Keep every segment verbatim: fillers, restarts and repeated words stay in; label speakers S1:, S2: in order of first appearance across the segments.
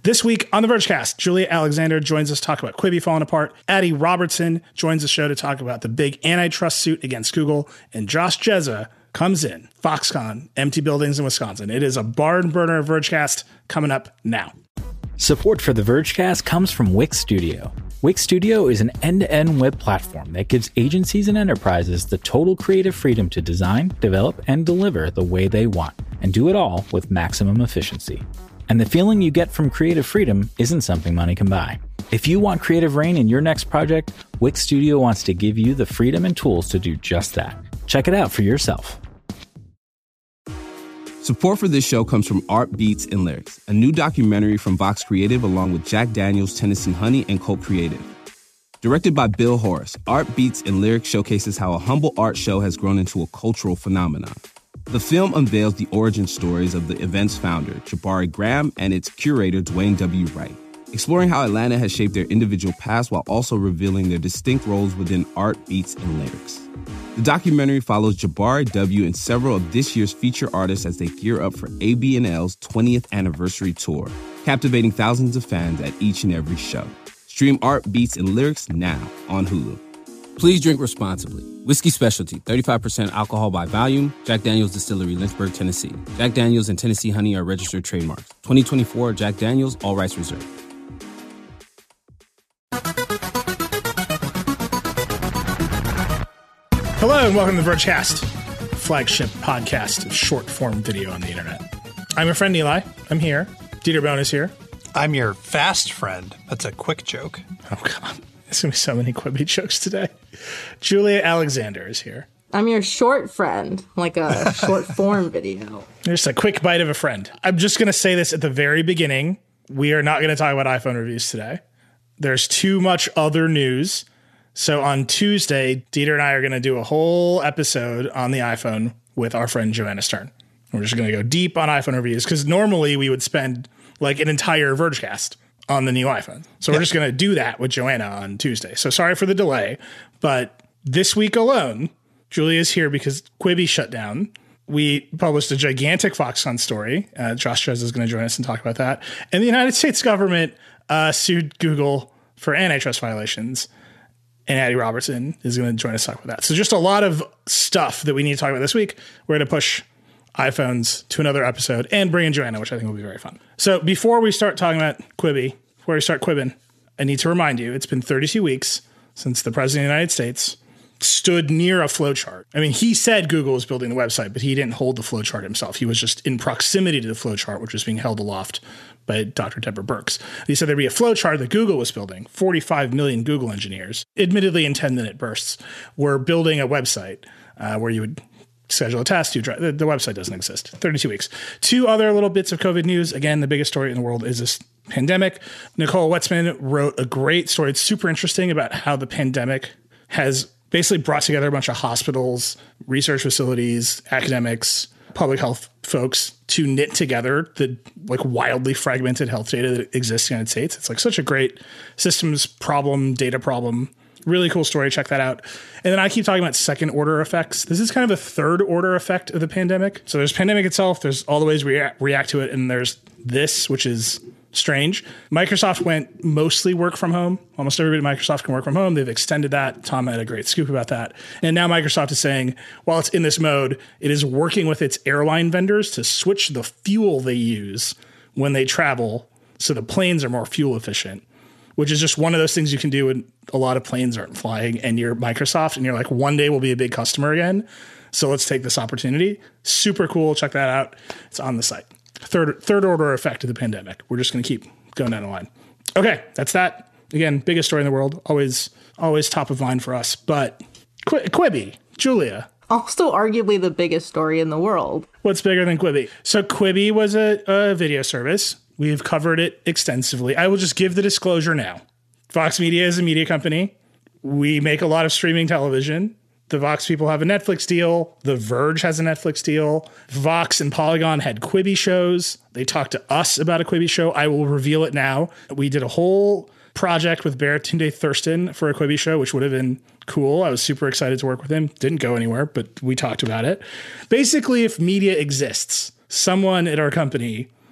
S1: This week on the Vergecast, Julia Alexander joins us to talk about Quibi falling apart. Addie Robertson joins the show to talk about the big antitrust suit against Google. And Josh Jezza comes in. Foxconn, empty buildings in Wisconsin. It is a barn burner of Vergecast coming up now.
S2: Support for the Vergecast comes from Wix Studio. Wix Studio is an end-to-end web platform that gives agencies and enterprises the total creative freedom to design, develop, and deliver the way they want, and do it all with maximum efficiency. And the feeling you get from creative freedom isn't something money can buy. If you want creative reign in your next project, Wix Studio wants to give you the freedom and tools to do just that. Check it out for yourself.
S3: Support for this show comes from Art Beats and Lyrics, a new documentary from Vox Creative along with Jack Daniels, Tennessee Honey, and Cult Creative. Directed by Bill Horace, Art Beats and Lyrics showcases how a humble art show has grown into a cultural phenomenon. The film unveils the origin stories of the event's founder, Jabari Graham, and its curator, Dwayne W. Wright, exploring how Atlanta has shaped their individual paths while also revealing their distinct roles within art, beats, and lyrics. The documentary follows Jabari W. and several of this year's feature artists as they gear up for A B and L's twentieth anniversary tour, captivating thousands of fans at each and every show. Stream Art, Beats, and Lyrics now on Hulu. Please drink responsibly. Whiskey Specialty, thirty-five percent alcohol by volume. Jack Daniels Distillery, Lynchburg, Tennessee. Jack Daniels and Tennessee Honey are registered trademarks. twenty twenty-four Jack Daniels, all rights reserved.
S1: Hello and welcome to the Vergecast, flagship podcast of short-form video on the internet. I'm your friend Eli. I'm here. Dieter Bohn is here.
S4: I'm your fast friend. That's a quick joke.
S1: Oh, God. There's going to be so many Quibi jokes today. Julia Alexander is here.
S5: I'm your short friend, like a short form video.
S1: Just a quick bite of a friend. I'm just going to say this at the very beginning. We are not going to talk about iPhone reviews today. There's too much other news. So on Tuesday, Dieter and I are going to do a whole episode on the iPhone with our friend Joanna Stern. We're just going to go deep on iPhone reviews because normally we would spend like an entire Vergecast on the new iPhone. So yep. We're just going to do that with Joanna on Tuesday. So sorry for the delay, but this week alone, Julia's here because Quibi shut down. We published a gigantic Foxconn story. Uh, Josh Jezza is going to join us and talk about that. And the United States government uh, sued Google for antitrust violations. And Addie Robertson is going to join us to talk about that. So just a lot of stuff that we need to talk about this week. We're going to push iPhones to another episode and bring in Joanna, which I think will be very fun. So before we start talking about Quibi, before we start quibbing, I need to remind you, it's been thirty-two weeks since the President of the United States stood near a flowchart. I mean, he said Google was building the website, but he didn't hold the flowchart himself. He was just in proximity to the flowchart, which was being held aloft by Doctor Deborah Birx. He said there'd be a flowchart that Google was building. forty-five million Google engineers, admittedly in ten-minute bursts, were building a website uh, where you would schedule a test. You try, the, the website doesn't exist. thirty-two weeks. Two other little bits of COVID news. Again, the biggest story in the world is this pandemic. Nicole Wetzman wrote a great story. It's super interesting about how the pandemic has basically brought together a bunch of hospitals, research facilities, academics, public health folks to knit together the like wildly fragmented health data that exists in the United States. It's like such a great systems problem, data problem. Really cool story. Check that out. And then I keep talking about second order effects. This is kind of a third order effect of the pandemic. So there's pandemic itself. There's all the ways we react, react to it. And there's this, which is strange. Microsoft went mostly work from home. Almost everybody at Microsoft can work from home. They've extended that. Tom had a great scoop about that. And now Microsoft is saying, while it's in this mode, it is working with its airline vendors to switch the fuel they use when they travel so the planes are more fuel efficient, which is just one of those things you can do when a lot of planes aren't flying and you're Microsoft and you're like, one day we'll be a big customer again. So let's take this opportunity. Super cool. Check that out. It's on the site. Third third order effect of the pandemic. We're just going to keep going down the line. Okay, that's that. Again, biggest story in the world. Always, always top of mind for us. But Qu- Quibi, Julia.
S5: Also arguably the biggest story in the world.
S1: What's bigger than Quibi? So Quibi was a, a video service. We've covered it extensively. I will just give the disclosure now. Vox Media is a media company. We make a lot of streaming television. The Vox people have a Netflix deal. The Verge has a Netflix deal. Vox and Polygon had Quibi shows. They talked to us about a Quibi show. I will reveal it now. We did a whole project with Baratunde Thurston for a Quibi show, which would have been cool. I was super excited to work with him. Didn't go anywhere, but we talked about it. Basically, if media exists, someone at our company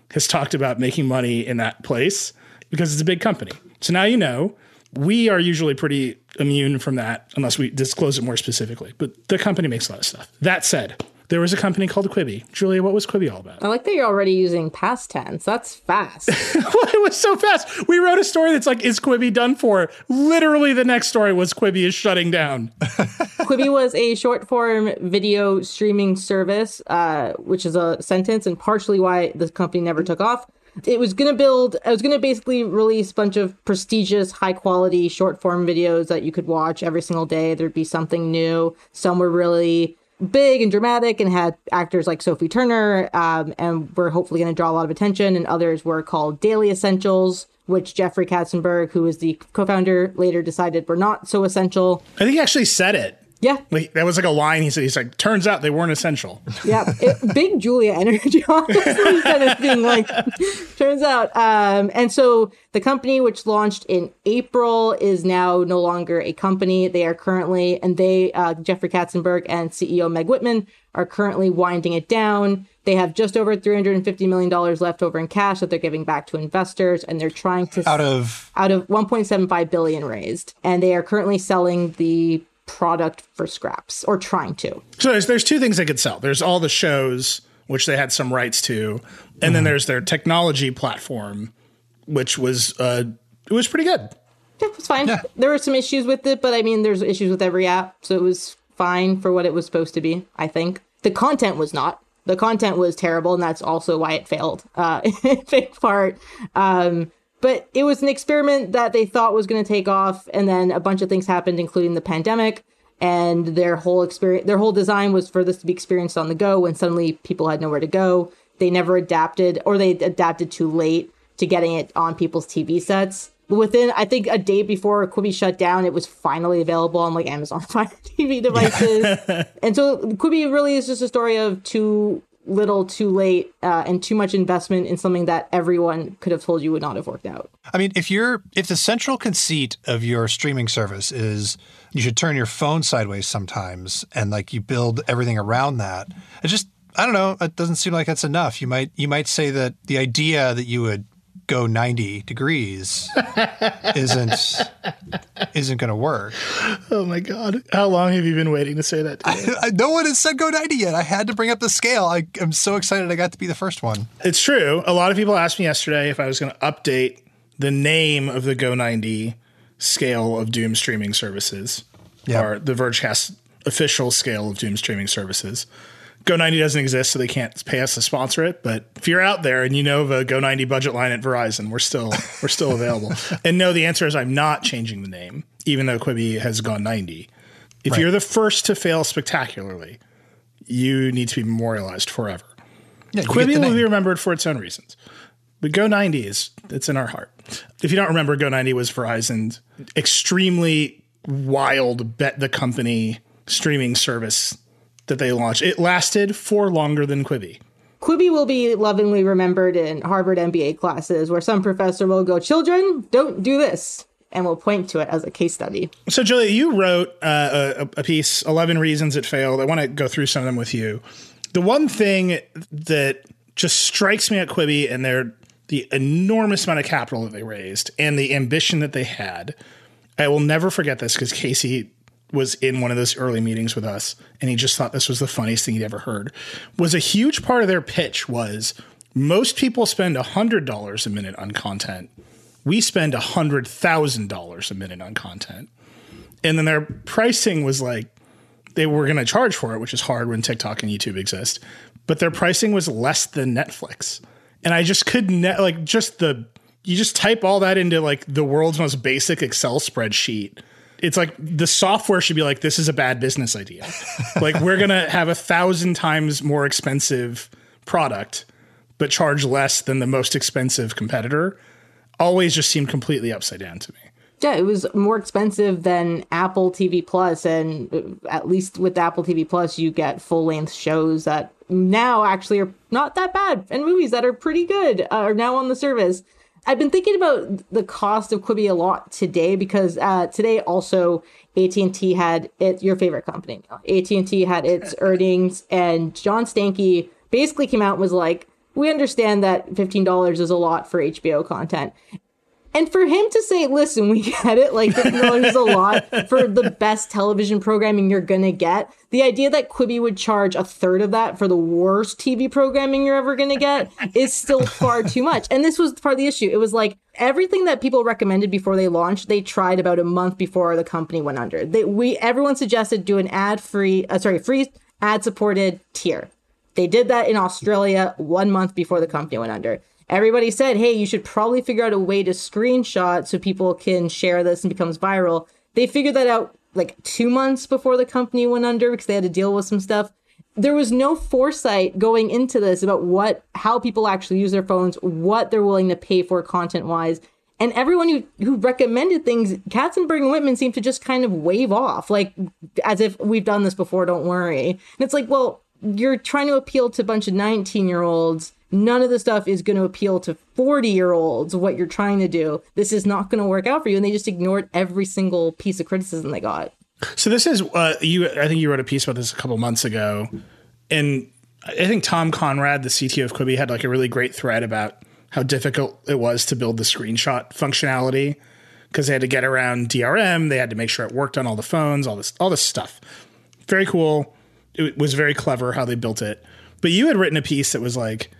S1: has talked about making money in that place because it's a big company. So now you know. We are usually pretty immune from that unless we disclose it more specifically. But the company makes a lot of stuff. That said, there was a company called Quibi. Julia, what was Quibi all about?
S5: I like that you're already using past tense. That's fast.
S1: Well, it was so fast. We wrote a story that's like, is Quibi done for? Literally the next story was Quibi is shutting down.
S5: Quibi was a short form video streaming service, uh, which is a sentence and partially why this company never took off. It was going to build, it was going to basically release a bunch of prestigious, high quality short form videos that you could watch every single day. There'd be something new. Some were really big and dramatic and had actors like Sophie Turner um, and were hopefully going to draw a lot of attention. And others were called Daily Essentials, which Jeffrey Katzenberg, who is the co-founder, later decided were not so essential.
S1: I think he actually said it.
S5: Yeah.
S1: Like, that was like a line he said. He's like, turns out they weren't essential.
S5: Yeah. It, big Julia energy. Honestly, kind of being like, turns out. Um, and so the company, which launched in April, is now no longer a company. They are currently, and they, uh, Jeffrey Katzenberg and C E O Meg Whitman are currently winding it down. They have just over three hundred fifty million dollars left over in cash that they're giving back to investors. And they're trying to...
S4: Out of...
S5: Out of one point seven five billion dollars raised. And they are currently selling the product for scraps, or trying to.
S1: So there's, there's two things they could sell. There's all the shows, which they had some rights to, and mm-hmm. then there's their technology platform, which was uh, it was pretty good.
S5: Yeah, it was fine. Yeah. There were some issues with it, but I mean, there's issues with every app, so it was fine for what it was supposed to be, I think. The content was not. The content was terrible, and that's also why it failed, uh, in big part. Um, But it was an experiment that they thought was going to take off. And then a bunch of things happened, including the pandemic. And their whole experience, their whole design was for this to be experienced on the go when suddenly people had nowhere to go. They never adapted, or they adapted too late to getting it on people's T V sets. Within, I think, a day before Quibi shut down, it was finally available on like Amazon Fire T V devices. And so Quibi really is just a story of too little too late uh, and too much investment in something that everyone could have told you would not have worked out.
S4: I mean, if you're if the central conceit of your streaming service is you should turn your phone sideways sometimes and like you build everything around that, it just, I don't know, it doesn't seem like that's enough. You might you might say that the idea that you would go ninety degrees isn't isn't going to work.
S1: Oh my God. How long have you been waiting to say that?
S4: I, I, no one has said go ninety yet. I had to bring up the scale. I, I'm so excited I got to be the first one.
S1: It's true. A lot of people asked me yesterday if I was going to update the name of the Go ninety scale of Doom streaming services, yep. or the Vergecast official scale of Doom streaming services. Go ninety doesn't exist, so they can't pay us to sponsor it. But if you're out there and you know the Go ninety budget line at Verizon, we're still we're still available. And no, the answer is I'm not changing the name, even though Quibi has gone ninety. If right. you're the first to fail spectacularly, you need to be memorialized forever. Yeah, Quibi will be remembered for its own reasons. But Go ninety is it's in our heart. If you don't remember, Go ninety was Verizon's extremely wild bet the company streaming service that they launched. It lasted for longer than Quibi.
S5: Quibi will be lovingly remembered in Harvard M B A classes where some professor will go, children, don't do this, and will point to it as a case study. So,
S1: Julia, you wrote uh, a, a piece, eleven Reasons It Failed. I want to go through some of them with you. The one thing that just strikes me at Quibi and their the enormous amount of capital that they raised and the ambition that they had, I will never forget this because Casey was in one of those early meetings with us, and he just thought this was the funniest thing he'd ever heard, was a huge part of their pitch was most people spend one hundred dollars a minute on content. We spend one hundred thousand dollars a minute on content. And then their pricing was like, they were going to charge for it, which is hard when TikTok and YouTube exist. But their pricing was less than Netflix. And I just couldn't, like, just the, you just type all that into like the world's most basic Excel spreadsheet. It's like the software should be like, this is a bad business idea. Like, we're going to have a thousand times more expensive product, but charge less than the most expensive competitor. Always just seemed completely upside down to me.
S5: Yeah, it was more expensive than Apple T V Plus. And at least with Apple T V Plus, you get full length shows that now actually are not that bad. And movies that are pretty good uh, are now on the service. I've been thinking about the cost of Quibi a lot today because uh, today also A T and T had it, your favorite company. A T and T had its earnings, and John Stankey basically came out and was like, we understand that fifteen dollars is a lot for H B O content. And for him to say, listen, we get it, like fifteen dollars is a lot for the best television programming you're going to get. The idea that Quibi would charge a third of that for the worst T V programming you're ever going to get is still far too much. And this was part of the issue. It was like everything that people recommended before they launched, they tried about a month before the company went under. They, we Everyone suggested do an ad-free, uh, sorry, free ad-supported tier. They did that in Australia one month before the company went under. Everybody said, hey, you should probably figure out a way to screenshot so people can share this and becomes viral. They figured that out like two months before the company went under because they had to deal with some stuff. There was no foresight going into this about what, how people actually use their phones, what they're willing to pay for content wise. And everyone who, who recommended things, Katzenberg and Whitman seemed to just kind of wave off, like as if we've done this before, don't worry. And it's like, well, you're trying to appeal to a bunch of nineteen year olds. None of the stuff is going to appeal to forty year olds, what you're trying to do. This is not going to work out for you. And they just ignored every single piece of criticism they got.
S1: So this is, uh, you. I think you wrote a piece about this a couple months ago. And I think Tom Conrad, the C T O of Quibi, had like a really great thread about how difficult it was to build the screenshot functionality because they had to get around D R M. They had to make sure it worked on all the phones, all this, all this stuff. Very cool. It was very clever how they built it. But you had written a piece that was like,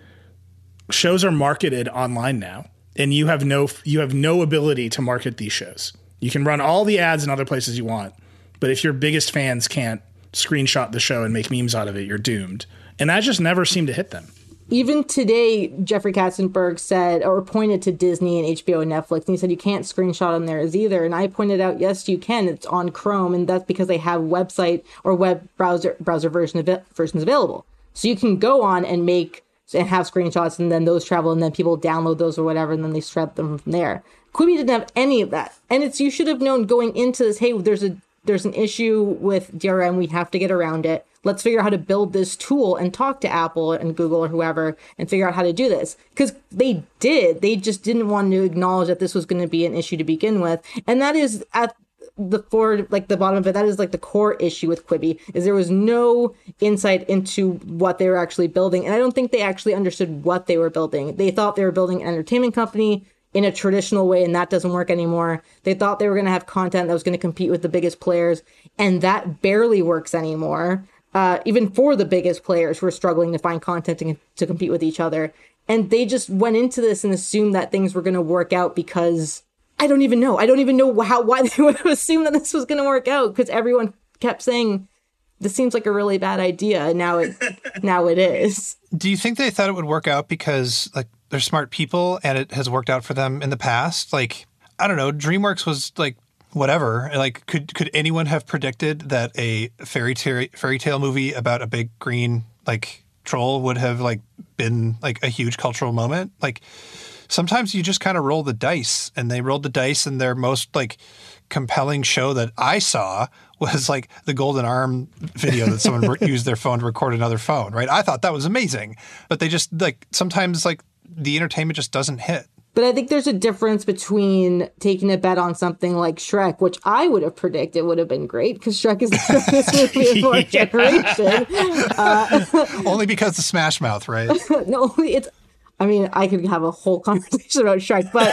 S1: shows are marketed online now, and you have no you have no ability to market these shows. You can run all the ads in other places you want, but if your biggest fans can't screenshot the show and make memes out of it, you're doomed. And that just never seemed to hit them.
S5: Even today, Jeffrey Katzenberg said, or pointed to Disney and H B O and Netflix, and he said you can't screenshot on theirs either. And I pointed out, yes, you can. It's on Chrome, and that's because they have website or web browser browser version of it, versions available. So you can go on and make and have screenshots, and then those travel, and then people download those or whatever, and then they shred them from there. Quibi didn't have any of that, and it's you should have known going into this. Hey, there's a there's an issue with D R M. We have to get around it. Let's figure out how to build this tool and talk to Apple and Google or whoever and figure out how to do this. Because they did. They just didn't want to acknowledge that this was going to be an issue to begin with. And that is at the for like the bottom of it. That is like the core issue with Quibi is there was no insight into what they were actually building. And I don't think they actually understood what they were building. They thought they were building an entertainment company in a traditional way, and that doesn't work anymore. They thought they were going to have content that was going to compete with the biggest players, and that barely works anymore. Uh, even for the biggest players who are struggling to find content to, to compete with each other. And they just went into this and assumed that things were going to work out because I don't even know. I don't even know how why they would have assumed that this was going to work out because everyone kept saying, this seems like a really bad idea. And now it, now it is.
S4: Do you think they thought it would work out because like they're smart people and it has worked out for them in the past? Like, I don't know, DreamWorks was like, whatever. Like, could could anyone have predicted that a fairy tale fairy tale movie about a big green like troll would have like been like a huge cultural moment? Like, sometimes you just kind of roll the dice, and they rolled the dice, and their most like compelling show that I saw was like the Golden Arm video that someone used their phone to record another phone. Right? I thought that was amazing, but they just like sometimes like the entertainment just doesn't hit.
S5: But I think there's a difference between taking a bet on something like Shrek, which I would have predicted would have been great because Shrek is the greatest movie of our generation. Uh,
S4: Only because of Smash Mouth, right?
S5: No, it's. I mean, I could have a whole conversation about Shrek, but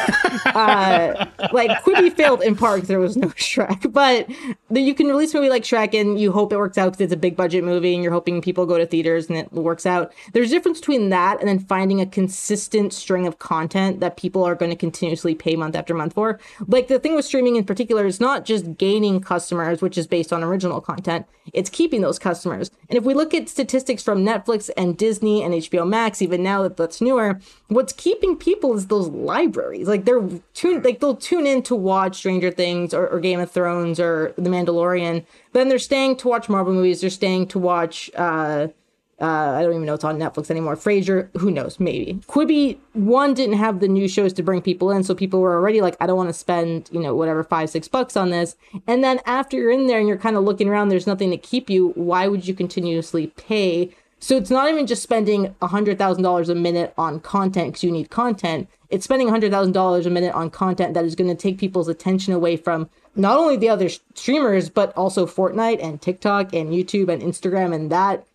S5: uh, like Quibi failed in part because there was no Shrek. But you can release a movie like Shrek and you hope it works out because it's a big budget movie and you're hoping people go to theaters and it works out. There's a difference between that and then finding a consistent string of content that people are going to continuously pay month after month for. Like the thing with streaming in particular is not just gaining customers, which is based on original content. It's keeping those customers. And if we look at statistics from Netflix and Disney and H B O Max, even now that that's newer, what's keeping people is those libraries. Like they're tuned, like they'll tune in to watch Stranger Things or, or Game of Thrones or The Mandalorian. But then they're staying to watch Marvel movies. They're staying to watch. Uh, uh, I don't even know it's on Netflix anymore. Frasier, who knows? Maybe. Quibi one didn't have the new shows to bring people in, so people were already like, I don't want to spend you know whatever five six bucks on this. And then after you're in there and you're kind of looking around, there's nothing to keep you. Why would you continuously pay? So it's not even just spending one hundred thousand dollars a minute on content because you need content. It's spending one hundred thousand dollars a minute on content that is going to take people's attention away from not only the other streamers, but also Fortnite and TikTok and YouTube and Instagram. And that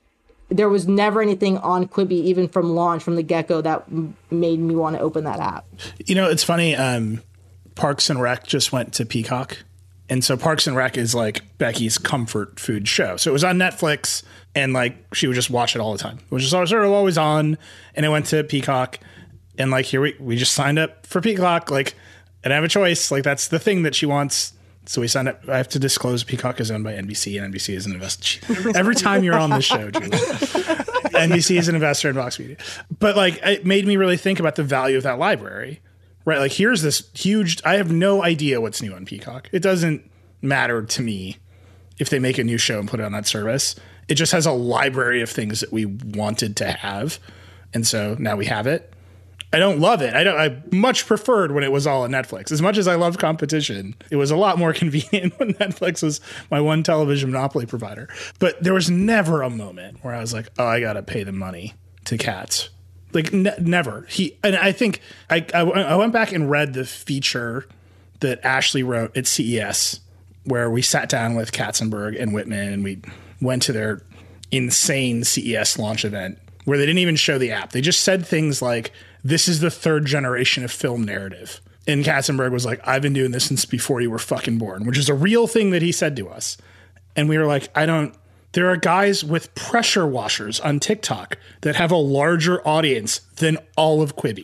S5: there was never anything on Quibi, even from launch, from the get-go, that m- made me want to open that app.
S1: You know, it's funny. Um, Parks and Rec just went to Peacock. And so Parks and Rec is like Becky's comfort food show. So it was on Netflix, and like she would just watch it all the time. It was just always, sort of always on, and it went to Peacock. And like here we, we just signed up for Peacock. Like, and I have a choice. Like that's the thing that she wants. So we signed up. I have to disclose Peacock is owned by N B C, and N B C is an investor. Every time you're on this show, Julie, N B C is an investor in Vox Media. But like it made me really think about the value of that library. Right, like here's this huge, I have no idea what's new on Peacock. It doesn't matter to me if they make a new show and put it on that service. It just has a library of things that we wanted to have. And so now we have it. I don't love it. I don't. I much preferred when it was all on Netflix. As much as I love competition, it was a lot more convenient when Netflix was my one television monopoly provider. But there was never a moment where I was like, oh, I got to pay the money to Katz. Like ne- never. He and I think I, I I went back and read the feature that Ashley wrote at C E S, where we sat down with Katzenberg and Whitman, and we went to their insane C E S launch event where they didn't even show the app. They just said things like, "This is the third generation of film narrative." And Katzenberg was like, "I've been doing this since before you were fucking born," which is a real thing that he said to us. And we were like, I don't. There are guys with pressure washers on TikTok that have a larger audience than all of Quibi.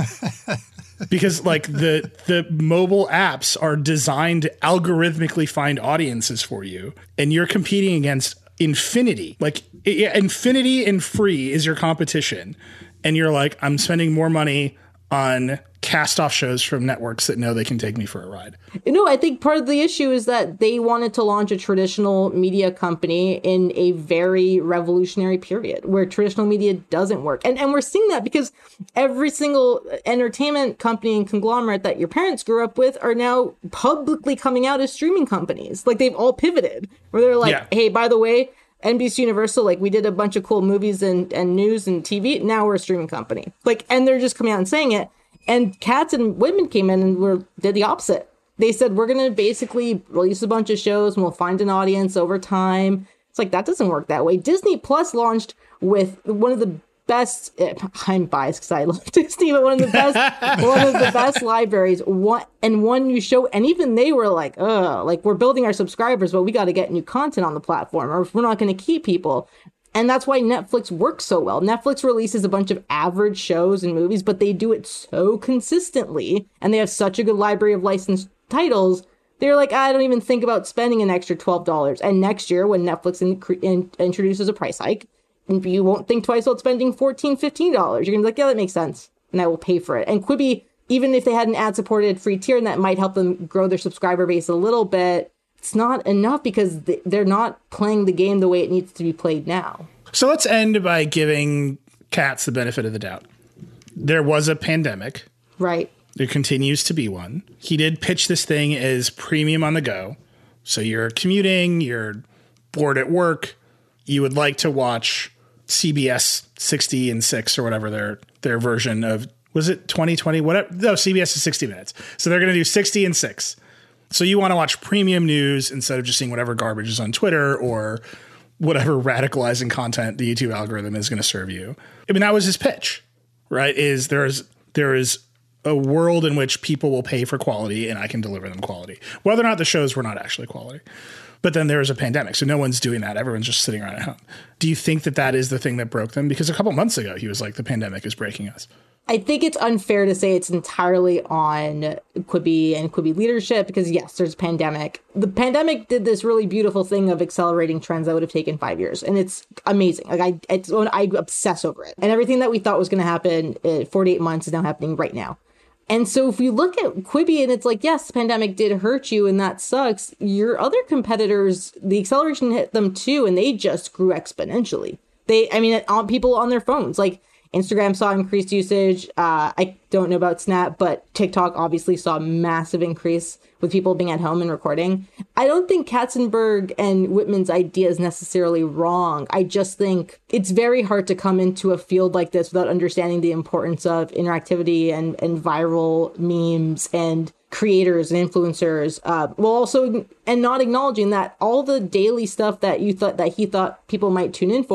S1: Because like the the mobile apps are designed to algorithmically find audiences for you, and you're competing against infinity. Like I- infinity and free is your competition, and you're like, I'm spending more money on cast-off shows from networks that know they can take me for a ride.
S5: You know, I think part of the issue is that they wanted to launch a traditional media company in a very revolutionary period where traditional media doesn't work. And and we're seeing that because every single entertainment company and conglomerate that your parents grew up with are now publicly coming out as streaming companies. Like they've all pivoted where they're like, yeah. Hey, by the way, N B C Universal, like we did a bunch of cool movies and, and news and T V. Now we're a streaming company. Like, and they're just coming out and saying it. And Katz and Whitman came in and were did the opposite. They said, we're going to basically release a bunch of shows and we'll find an audience over time. It's like, that doesn't work that way. Disney Plus launched with one of the best, I'm biased because I love Disney, but one of the best, one of the best libraries, one, and one new show. And even they were like, oh, like we're building our subscribers, but we got to get new content on the platform or we're not going to keep people. And that's why Netflix works so well. Netflix releases a bunch of average shows and movies, but they do it so consistently. And they have such a good library of licensed titles. They're like, I don't even think about spending an extra twelve dollars. And next year, when Netflix in, in, introduces a price hike, you won't think twice about spending fourteen dollars, fifteen dollars. You're going to be like, yeah, that makes sense. And I will pay for it. And Quibi, even if they had an ad-supported free tier, and that might help them grow their subscriber base a little bit, it's not enough because they're not playing the game the way it needs to be played now.
S1: So let's end by giving Katz the benefit of the doubt. There was a pandemic.
S5: Right.
S1: There continues to be one. He did pitch this thing as premium on the go. So you're commuting, you're bored at work, you would like to watch C B S sixty and six or whatever their their version of, was it twenty twenty? Whatever. No, C B S is sixty minutes. So they're going to do sixty and six. So you want to watch premium news instead of just seeing whatever garbage is on Twitter or whatever radicalizing content the YouTube algorithm is going to serve you. I mean, that was his pitch, right? Is there's there is a world in which people will pay for quality and I can deliver them quality, whether or not the shows were not actually quality. But then there is a pandemic, so no one's doing that. Everyone's just sitting around at home. Do you think that that is the thing that broke them? Because a couple months ago, he was like, the pandemic is breaking us.
S5: I think it's unfair to say it's entirely on Quibi and Quibi leadership because, yes, there's a pandemic. The pandemic did this really beautiful thing of accelerating trends that would have taken five years. And it's amazing. Like I, it's, I obsess over it. And everything that we thought was going to happen in forty-eight months is now happening right now. And so if you look at Quibi and it's like, yes, the pandemic did hurt you and that sucks. Your other competitors, the acceleration hit them too, and they just grew exponentially. They, I mean, on people on their phones, like Instagram saw increased usage. Uh, I don't know about Snap, but TikTok obviously saw a massive increase with people being at home and recording. I don't think Katzenberg and Whitman's idea is necessarily wrong. I just think it's very hard to come into a field like this without understanding the importance of interactivity and, and viral memes and creators and influencers. Uh, well, also, and not acknowledging that all the daily stuff that you thought that he thought people might tune in for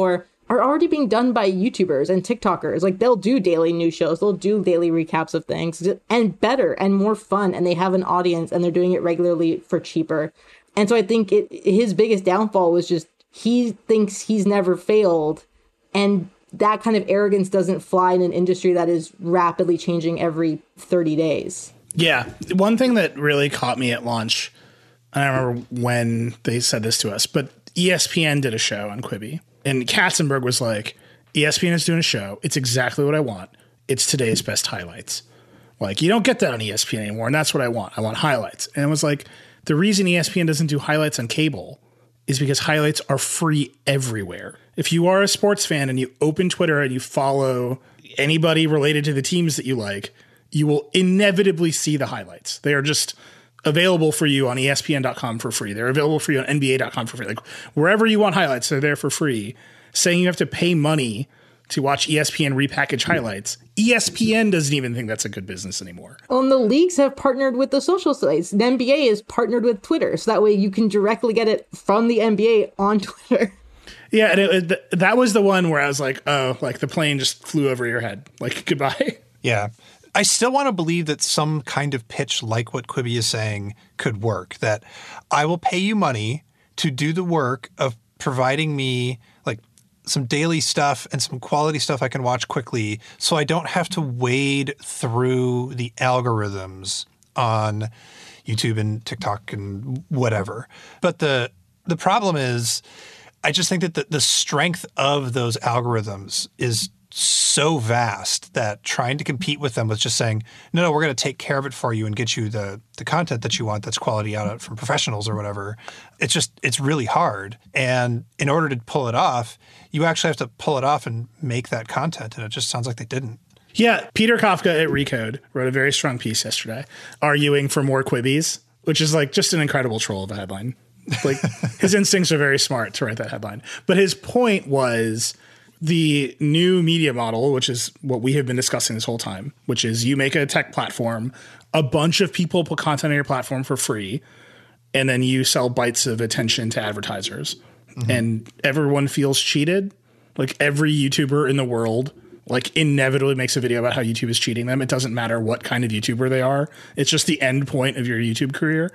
S5: are already being done by YouTubers and TikTokers. Like, they'll do daily news shows, they'll do daily recaps of things, and better and more fun, and they have an audience, and they're doing it regularly for cheaper. And so I think it, his biggest downfall was just he thinks he's never failed, and that kind of arrogance doesn't fly in an industry that is rapidly changing every thirty days.
S1: Yeah. One thing that really caught me at launch, I don't remember when they said this to us, but E S P N did a show on Quibi. And Katzenberg was like, E S P N is doing a show. It's exactly what I want. It's today's best highlights. Like, you don't get that on E S P N anymore, and that's what I want. I want highlights. And it was like, the reason E S P N doesn't do highlights on cable is because highlights are free everywhere. If you are a sports fan and you open Twitter and you follow anybody related to the teams that you like, you will inevitably see the highlights. They are just available for you on E S P N dot com for free. They're available for you on N B A dot com for free. Like, wherever you want highlights, they're there for free. Saying you have to pay money to watch E S P N repackage highlights, E S P N doesn't even think that's a good business anymore.
S5: Well, and the leagues have partnered with the social sites. The N B A is partnered with Twitter, so that way you can directly get it from the N B A on Twitter.
S1: Yeah, and it, it, that was the one where I was like, oh, like the plane just flew over your head. Like, goodbye.
S4: Yeah. I still want to believe that some kind of pitch like what Quibi is saying could work, that I will pay you money to do the work of providing me like some daily stuff and some quality stuff I can watch quickly so I don't have to wade through the algorithms on YouTube and TikTok and whatever. But the the problem is I just think that the, the strength of those algorithms is so vast that trying to compete with them with just saying, no, no, we're going to take care of it for you and get you the the content that you want that's quality out from professionals or whatever. It's just, it's really hard. And in order to pull it off, you actually have to pull it off and make that content. And it just sounds like they didn't.
S1: Yeah. Peter Kafka at Recode wrote a very strong piece yesterday arguing for more Quibis, which is like just an incredible troll of a headline. Like, his instincts are very smart to write that headline. But his point was, the new media model, which is what we have been discussing this whole time, which is you make a tech platform, a bunch of people put content on your platform for free, and then you sell bites of attention to advertisers. Mm-hmm. And everyone feels cheated. Like, every YouTuber in the world, like, inevitably makes a video about how YouTube is cheating them. It doesn't matter what kind of YouTuber they are. It's just the end point of your YouTube career.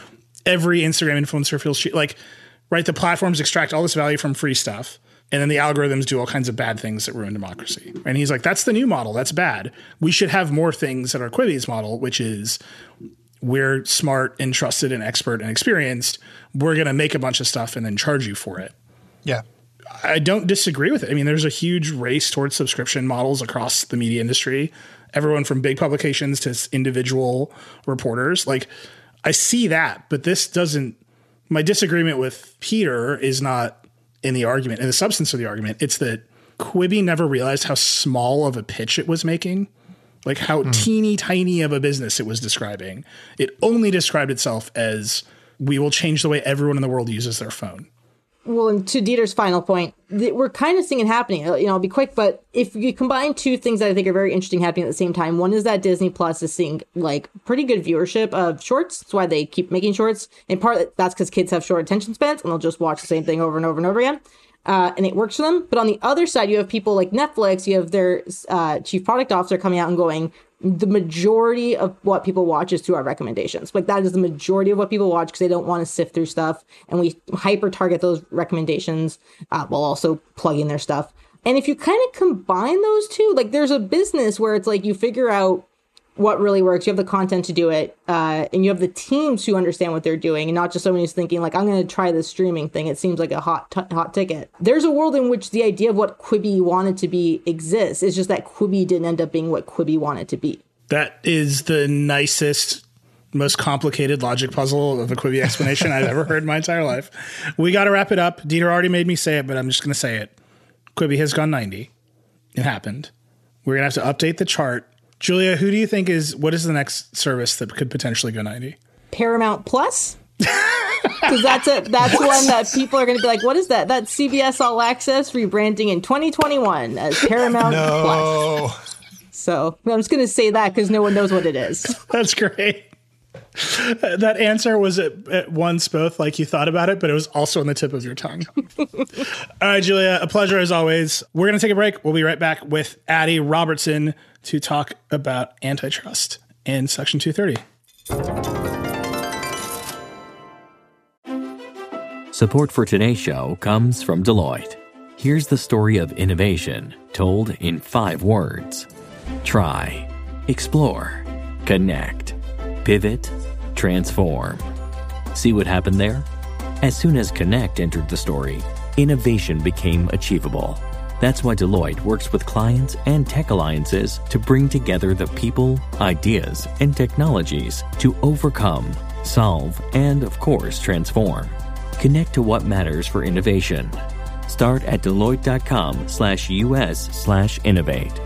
S1: Every Instagram influencer feels cheated. Like, right, the platforms extract all this value from free stuff. And then the algorithms do all kinds of bad things that ruin democracy. And he's like, that's the new model. That's bad. We should have more things that are Quibi's model, which is we're smart and trusted and expert and experienced. We're going to make a bunch of stuff and then charge you for it.
S4: Yeah.
S1: I don't disagree with it. I mean, there's a huge race towards subscription models across the media industry. Everyone from big publications to individual reporters. Like, I see that, but this doesn't, my disagreement with Peter is not in the argument, in the substance of the argument. It's that Quibi never realized how small of a pitch it was making, like how mm. teeny tiny of a business it was describing. It only described itself as, we will change the way everyone in the world uses their phone.
S5: Well, and to Dieter's final point, we're kind of seeing it happening. You know, I'll be quick, but if you combine two things that I think are very interesting happening at the same time, one is that Disney Plus is seeing like pretty good viewership of shorts. That's why they keep making shorts. In part, that's because kids have short attention spans and they'll just watch the same thing over and over and over again. Uh, and it works for them. But on the other side, you have people like Netflix, you have their uh, chief product officer coming out and going, the majority of what people watch is through our recommendations. Like, that is the majority of what people watch because they don't want to sift through stuff. And we hyper target those recommendations uh, while also plugging their stuff. And if you kind of combine those two, like, there's a business where it's like you figure out what really works. You have the content to do it. Uh, and you have the teams who understand what they're doing and not just someone who's thinking like, I'm going to try this streaming thing. It seems like a hot, t- hot ticket. There's a world in which the idea of what Quibi wanted to be exists. It's just that Quibi didn't end up being what Quibi wanted to be.
S1: That is the nicest, most complicated logic puzzle of a Quibi explanation I've ever heard in my entire life. We got to wrap it up. Dieter already made me say it, but I'm just going to say it. Quibi has gone ninety. It happened. We're going to have to update the chart. Julia, who do you think is, what is the next service that could potentially go ninety?
S5: Paramount Plus? Because that's a, that's one that people are going to be like, what is that? That's C B S All Access rebranding in twenty twenty-one as Paramount
S4: no.
S5: Plus. So I'm just going to say that because no one knows what it is.
S1: That's great. That answer was at, at once both like you thought about it, but it was also on the tip of your tongue. All right, Julia, a pleasure as always. We're going to take a break. We'll be right back with Addie Robertson to talk about antitrust in Section two thirty.
S6: Support for today's show comes from Deloitte. Here's the story of innovation told in five words. Try, explore, connect, pivot, transform. See what happened there? As soon as Connect entered the story, innovation became achievable. That's why Deloitte works with clients and tech alliances to bring together the people, ideas, and technologies to overcome, solve, and of course, transform. Connect to what matters for innovation. Start at Deloitte.com slash US slash innovate.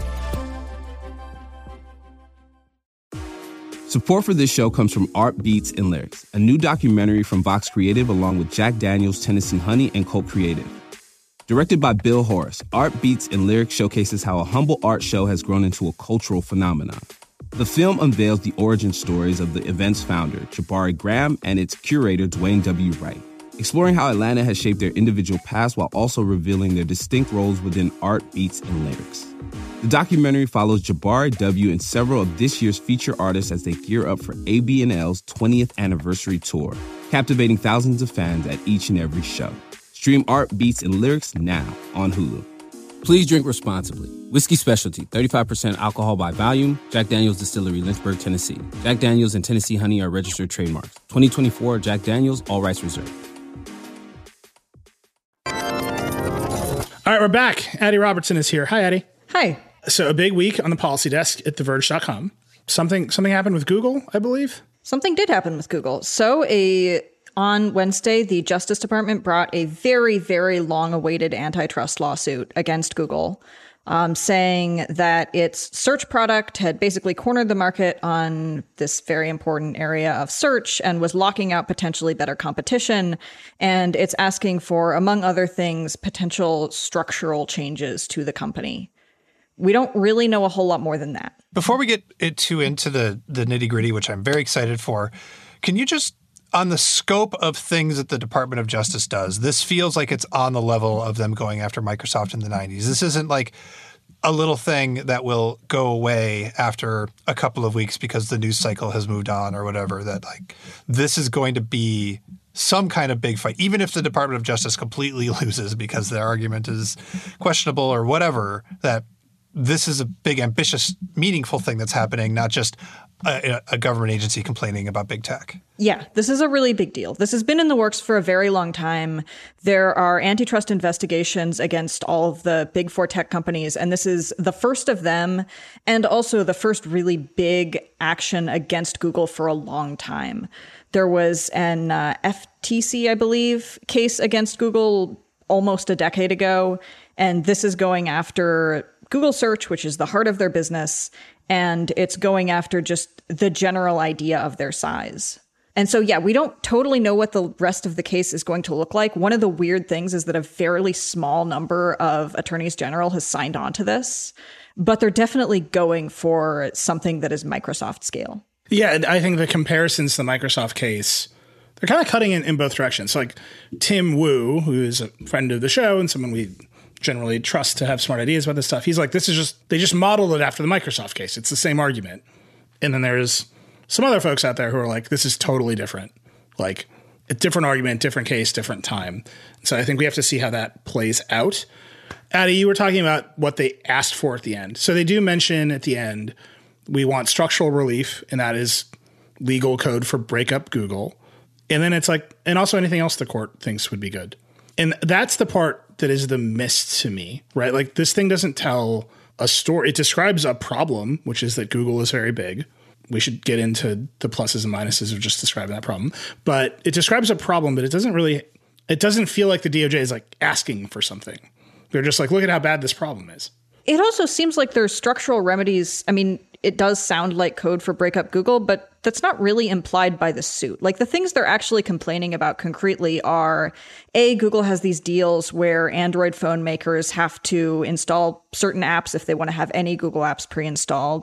S3: Support for this show comes from Art Beats and Lyrics, a new documentary from Vox Creative along with Jack Daniels, Tennessee Honey, and Colt Creative. Directed by Bill Horace, Art Beats and Lyrics showcases how a humble art show has grown into a cultural phenomenon. The film unveils the origin stories of the event's founder, Jabari Graham, and its curator, Dwayne W. Wright, exploring how Atlanta has shaped their individual paths while also revealing their distinct roles within Art Beats and Lyrics. The documentary follows Jabari W. and several of this year's feature artists as they gear up for A B and L's twentieth anniversary tour, captivating thousands of fans at each and every show. Stream Art Beats and Lyrics now on Hulu. Please drink responsibly. Whiskey Specialty, thirty-five percent alcohol by volume. Jack Daniel's Distillery, Lynchburg, Tennessee. Jack Daniel's and Tennessee Honey are registered trademarks. twenty twenty-four Jack Daniel's, all rights reserved.
S1: All right, we're back. Addie Robertson is here. Hi, Addie.
S7: Hi.
S1: So a big week on the policy desk at the verge dot com. Something something happened with Google, I believe.
S7: Something did happen with Google. So a on Wednesday, the Justice Department brought a very, very long-awaited antitrust lawsuit against Google, um, saying that its search product had basically cornered the market on this very important area of search and was locking out potentially better competition. And it's asking for, among other things, potential structural changes to the company. We don't really know a whole lot more than that.
S4: Before we get it too into the, the nitty-gritty, which I'm very excited for, can you just, on the scope of things that the Department of Justice does, this feels like it's on the level of them going after Microsoft in the nineties. This isn't like a little thing that will go away after a couple of weeks because the news cycle has moved on or whatever, that like this is going to be some kind of big fight, even if the Department of Justice completely loses because their argument is questionable or whatever, that this is a big, ambitious, meaningful thing that's happening, not just a, a government agency complaining about big tech.
S7: Yeah, this is a really big deal. This has been in the works for a very long time. There are antitrust investigations against all of the big four tech companies, and this is the first of them, and also the first really big action against Google for a long time. There was an uh, F T C, I believe, case against Google almost a decade ago, and this is going after Google Search, which is the heart of their business, and it's going after just the general idea of their size. And so, yeah, we don't totally know what the rest of the case is going to look like. One of the weird things is that a fairly small number of attorneys general has signed on to this, but they're definitely going for something that is Microsoft scale.
S1: Yeah, and I think the comparisons to the Microsoft case, they're kind of cutting in, in both directions. So like Tim Wu, who is a friend of the show and someone we generally trust to have smart ideas about this stuff, he's like, this is just, they just modeled it after the Microsoft case. It's the same argument. And then there's some other folks out there who are like, this is totally different. Like a different argument, different case, different time. So I think we have to see how that plays out. Addie, you were talking about what they asked for at the end. So they do mention at the end, we want structural relief, and that is legal code for break up Google. And then it's like, and also anything else the court thinks would be good. And that's the part that is the miss to me, right? Like this thing doesn't tell a story. It describes a problem, which is that Google is very big. We should get into the pluses and minuses of just describing that problem. But it describes a problem, but it doesn't really, it doesn't feel like the D O J is like asking for something. They're just like, look at how bad this problem is.
S7: It also seems like there's structural remedies. I mean, it does sound like code for break up Google, but that's not really implied by the suit. Like the things they're actually complaining about concretely are, A, Google has these deals where Android phone makers have to install certain apps if they want to have any Google apps pre-installed.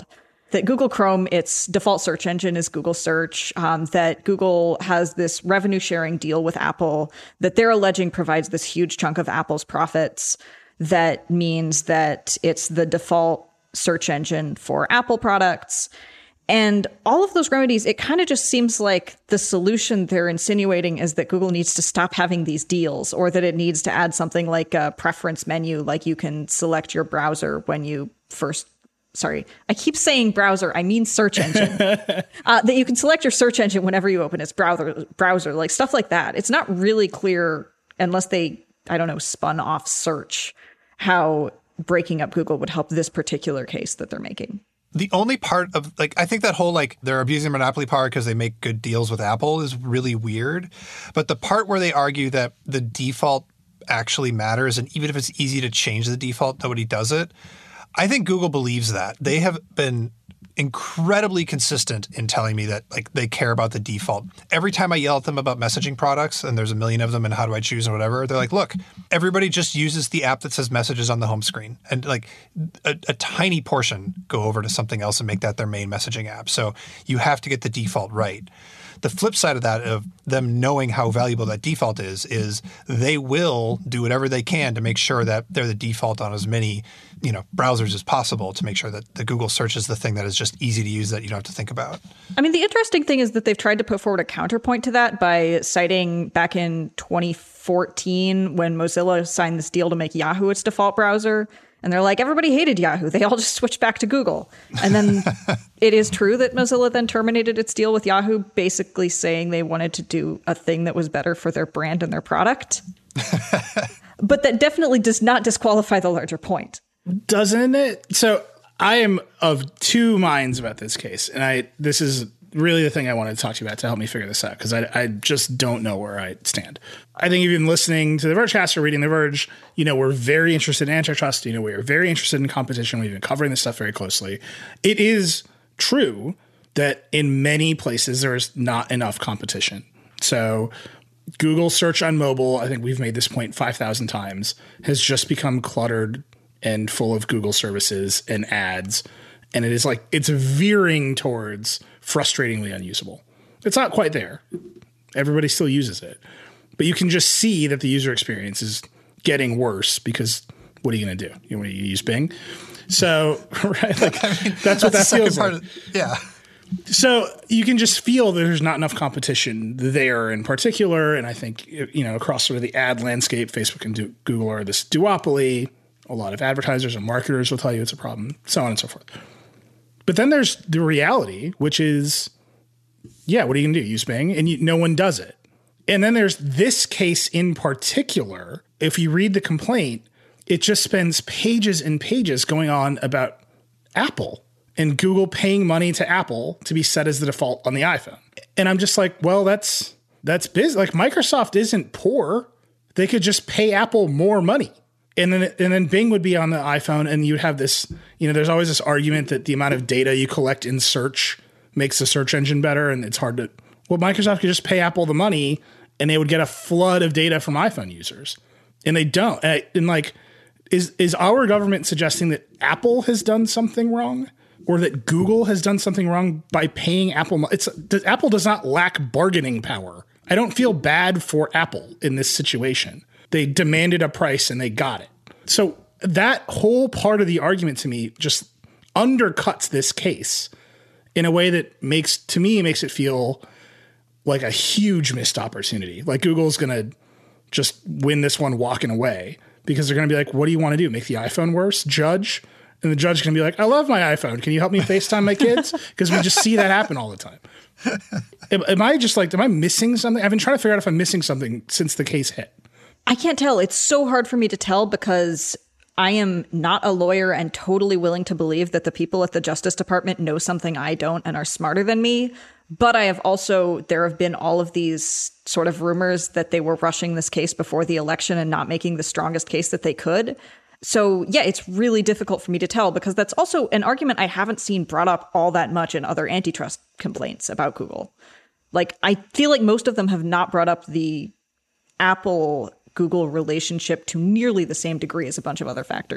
S7: that Google Chrome, its default search engine is Google Search, um, that Google has this revenue sharing deal with Apple that they're alleging provides this huge chunk of Apple's profits. That means that it's the default search engine for Apple products. And all of those remedies, it kind of just seems like the solution they're insinuating is that Google needs to stop having these deals, or that it needs to add something like a preference menu, like you can select your browser when you first Sorry, I keep saying browser. I mean search engine. uh, that you can select your search engine whenever you open its browser, browser, like stuff like that. It's not really clear, unless they, I don't know, spun off search, how breaking up Google would help this particular case that they're making.
S4: The only part of, like, I think that whole, like, they're abusing monopoly power because they make good deals with Apple is really weird. But the part where they argue that the default actually matters, and even if it's easy to change the default, nobody does it. I think Google believes that. They have been incredibly consistent in telling me that, like, they care about the default. Every time I yell at them about messaging products, and there's a million of them, and how do I choose and whatever, they're like, look, everybody just uses the app that says messages on the home screen. And, like, a, a tiny portion go over to something else and make that their main messaging app. So you have to get the default right. The flip side of that, of them knowing how valuable that default is, is they will do whatever they can to make sure that they're the default on as many, you know, browsers as possible, to make sure that the Google search is the thing that is just easy to use, that you don't have to think about.
S7: I mean, the interesting thing is that they've tried to put forward a counterpoint to that by citing back in twenty fourteen when Mozilla signed this deal to make Yahoo its default browser. And they're like, everybody hated Yahoo. They all just switched back to Google. And then it is true that Mozilla then terminated its deal with Yahoo, basically saying they wanted to do a thing that was better for their brand and their product. But that definitely does not disqualify the larger point.
S1: Doesn't it? So I am of two minds about this case. And I this is really the thing I wanted to talk to you about to help me figure this out, because I, I just don't know where I stand. I think if you've been listening to The Vergecast or reading The Verge, you know, we're very interested in antitrust. You know, we're very interested in competition. We've been covering this stuff very closely. It is true that in many places there is not enough competition. So Google search on mobile, I think we've made this point five thousand times, has just become cluttered and full of Google services and ads. And it is like, it's veering towards frustratingly unusable. It's not quite there. Everybody still uses it. But you can just see that the user experience is getting worse, because what are you going to do? You want to use Bing? So, right, like,
S4: I mean,
S1: that's what that feels
S4: part
S1: like.
S4: Of, yeah.
S1: So you can just feel that there's not enough competition there in particular. And I think, you know, across sort of the ad landscape, Facebook and du- Google are this duopoly. A lot of advertisers and marketers will tell you it's a problem, so on and so forth. But then there's the reality, which is, yeah, what are you going to do? Use Bing? And you, no one does it. And then there's this case in particular. If you read the complaint, it just spends pages and pages going on about Apple and Google paying money to Apple to be set as the default on the iPhone. And I'm just like, well, that's that's business. Like, Microsoft isn't poor. They could just pay Apple more money. And then and then Bing would be on the iPhone, and you'd have this, you know, there's always this argument that the amount of data you collect in search makes the search engine better, and it's hard to, well, Microsoft could just pay Apple the money, and they would get a flood of data from iPhone users. And they don't. And, and like, is is our government suggesting that Apple has done something wrong, or that Google has done something wrong by paying Apple? It's Apple does not lack bargaining power. I don't feel bad for Apple in this situation. They demanded a price and they got it. So that whole part of the argument to me just undercuts this case in a way that makes, to me, makes it feel like a huge missed opportunity. Like Google's going to just win this one walking away, because they're going to be like, what do you want to do? Make the iPhone worse? Judge? And the judge is going to be like, I love my iPhone. Can you help me FaceTime my kids? Because we just see that happen all the time. am, am I just like, am I missing something? I've been trying to figure out if I'm missing something since the case hit.
S7: I can't tell. It's so hard for me to tell, because I am not a lawyer and totally willing to believe that the people at the Justice Department know something I don't and are smarter than me. But I have also, there have been all of these sort of rumors that they were rushing this case before the election and not making the strongest case that they could. So yeah, it's really difficult for me to tell, because that's also an argument I haven't seen brought up all that much in other antitrust complaints about Google. Like, I feel like most of them have not brought up the Apple Google relationship to nearly the same degree as a bunch of other factors.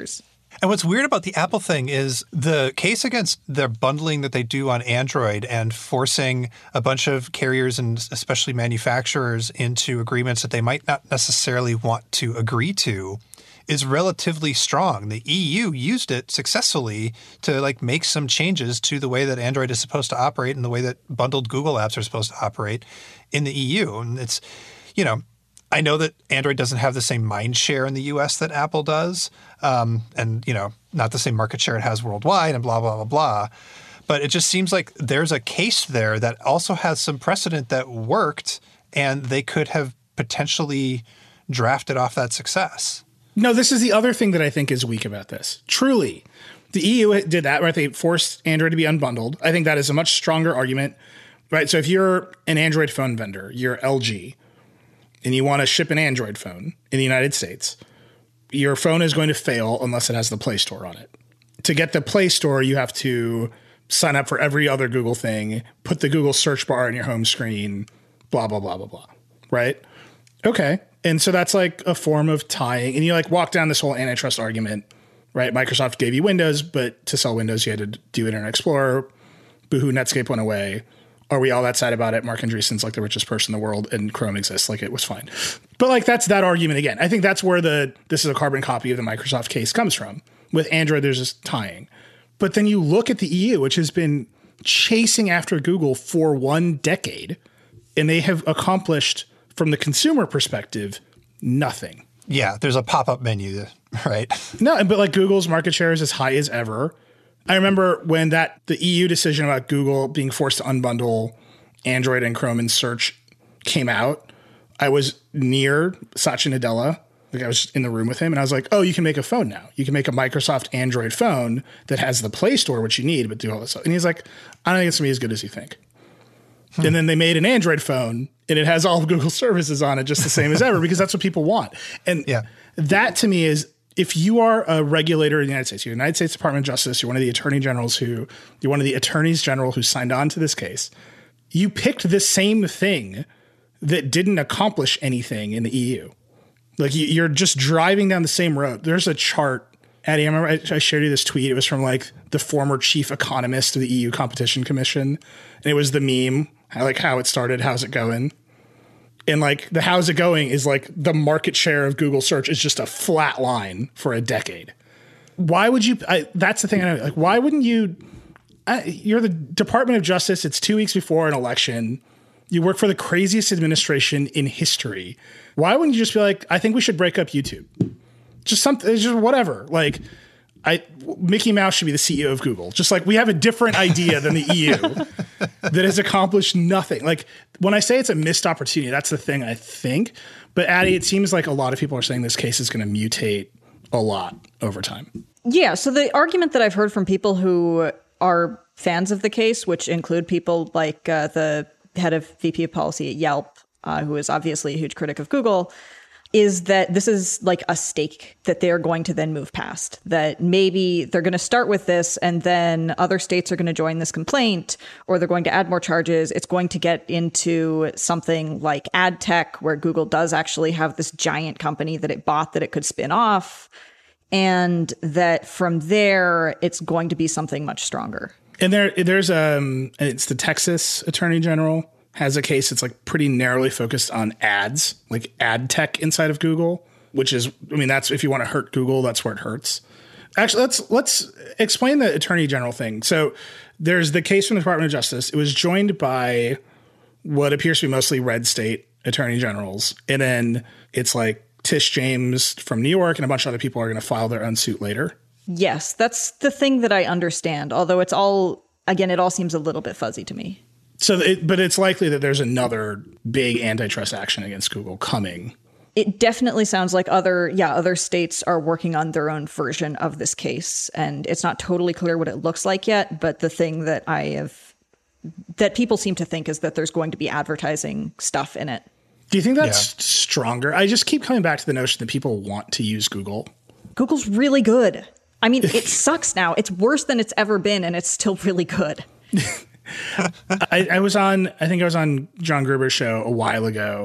S4: And what's weird about the Apple thing is the case against the bundling that they do on Android and forcing a bunch of carriers and especially manufacturers into agreements that they might not necessarily want to agree to is relatively strong. The E U used it successfully to like make some changes to the way that Android is supposed to operate and the way that bundled Google apps are supposed to operate in the E U. And it's, you know, I know that Android doesn't have the same mind share in the U S that Apple does, um, and, you know, not the same market share it has worldwide and blah, blah, blah, blah. But it just seems like there's a case there that also has some precedent that worked, and they could have potentially drafted off that success.
S1: No, this is the other thing that I think is weak about this. Truly, the E U did that, right? They forced Android to be unbundled. I think that is a much stronger argument, right? So if you're an Android phone vendor, you're L G, and you want to ship an Android phone in the United States, your phone is going to fail unless it has the Play Store on it. To get the Play Store, you have to sign up for every other Google thing, put the Google search bar on your home screen, blah, blah, blah, blah, blah, right? Okay. And so that's like a form of tying. And you like walk down this whole antitrust argument, right? Microsoft gave you Windows, but to sell Windows, you had to do Internet Explorer. Boohoo, Netscape went away. Are we all that sad about it? Mark Andreessen's like the richest person in the world and Chrome exists. Like it was fine. But like that's that argument again. I think that's where the this is a carbon copy of the Microsoft case comes from. With Android, there's this tying. But then you look at the E U, which has been chasing after Google for one decade, and they have accomplished, from the consumer perspective, nothing.
S4: Yeah, there's a pop-up menu, right?
S1: No, but like Google's market share is as high as ever. I remember when that the E U decision about Google being forced to unbundle Android and Chrome and search came out. I was near Satya Nadella. Like I was in the room with him and I was like, oh, you can make a phone now. You can make a Microsoft Android phone that has the Play Store, which you need, but do all this stuff. And he's like, I don't think it's going to be as good as you think. Hmm. And then they made an Android phone and it has all of Google services on it just the same as ever because that's what people want. And yeah. that to me is, if you are a regulator in the United States, you're the United States Department of Justice, you're one of the attorney generals who, you're one of the attorneys general who signed on to this case, you picked the same thing that didn't accomplish anything in the E U. Like you're just driving down the same road. There's a chart, Addie, I remember I, I shared you this tweet. It was from like the former chief economist of the E U Competition Commission. And it was the meme, like how it started, how's it going? And like the how's it going is like the market share of Google search is just a flat line for a decade. Why would you, I, that's the thing. I know, like, why wouldn't you, I, you're the Department of Justice. It's two weeks before an election. You work for the craziest administration in history. Why wouldn't you just be like, I think we should break up YouTube? Just something, just whatever. Like I, Mickey Mouse should be the C E O of Google. Just like we have a different idea than the E U that has accomplished nothing. Like when I say it's a missed opportunity, that's the thing I think. But Addie, it seems like a lot of people are saying this case is going to mutate a lot over time.
S7: Yeah. So the argument that I've heard from people who are fans of the case, which include people like uh, the head of V P of policy at Yelp, uh, who is obviously a huge critic of Google, is that this is like a stake that they're going to then move past, that maybe they're going to start with this and then other states are going to join this complaint, or they're going to add more charges. It's going to get into something like ad tech, where Google does actually have this giant company that it bought that it could spin off. And that from there, it's going to be something much stronger.
S1: And there, there's um, it's the Texas Attorney General has a case that's like pretty narrowly focused on ads, like ad tech inside of Google, which is, I mean, that's if you want to hurt Google, that's where it hurts. Actually, let's let's explain the Attorney General thing. So there's the case from the Department of Justice. It was joined by what appears to be mostly red state attorney generals. And then it's like Tish James from New York and a bunch of other people are going to file their own suit later.
S7: Yes, that's the thing that I understand. Although it's all, again, it all seems a little bit fuzzy to me.
S1: So, it, but it's likely that there's another big antitrust action against Google coming.
S7: It definitely sounds like other, yeah, other states are working on their own version of this case. And it's not totally clear what it looks like yet. But the thing that I have, that people seem to think is that there's going to be advertising stuff in it.
S1: Do you think that's yeah. stronger? I just keep coming back to the notion that people want to use Google.
S7: Google's really good. I mean, it sucks now. It's worse than it's ever been, and it's still really good.
S1: I, I was on, I think I was on John Gruber's show a while ago,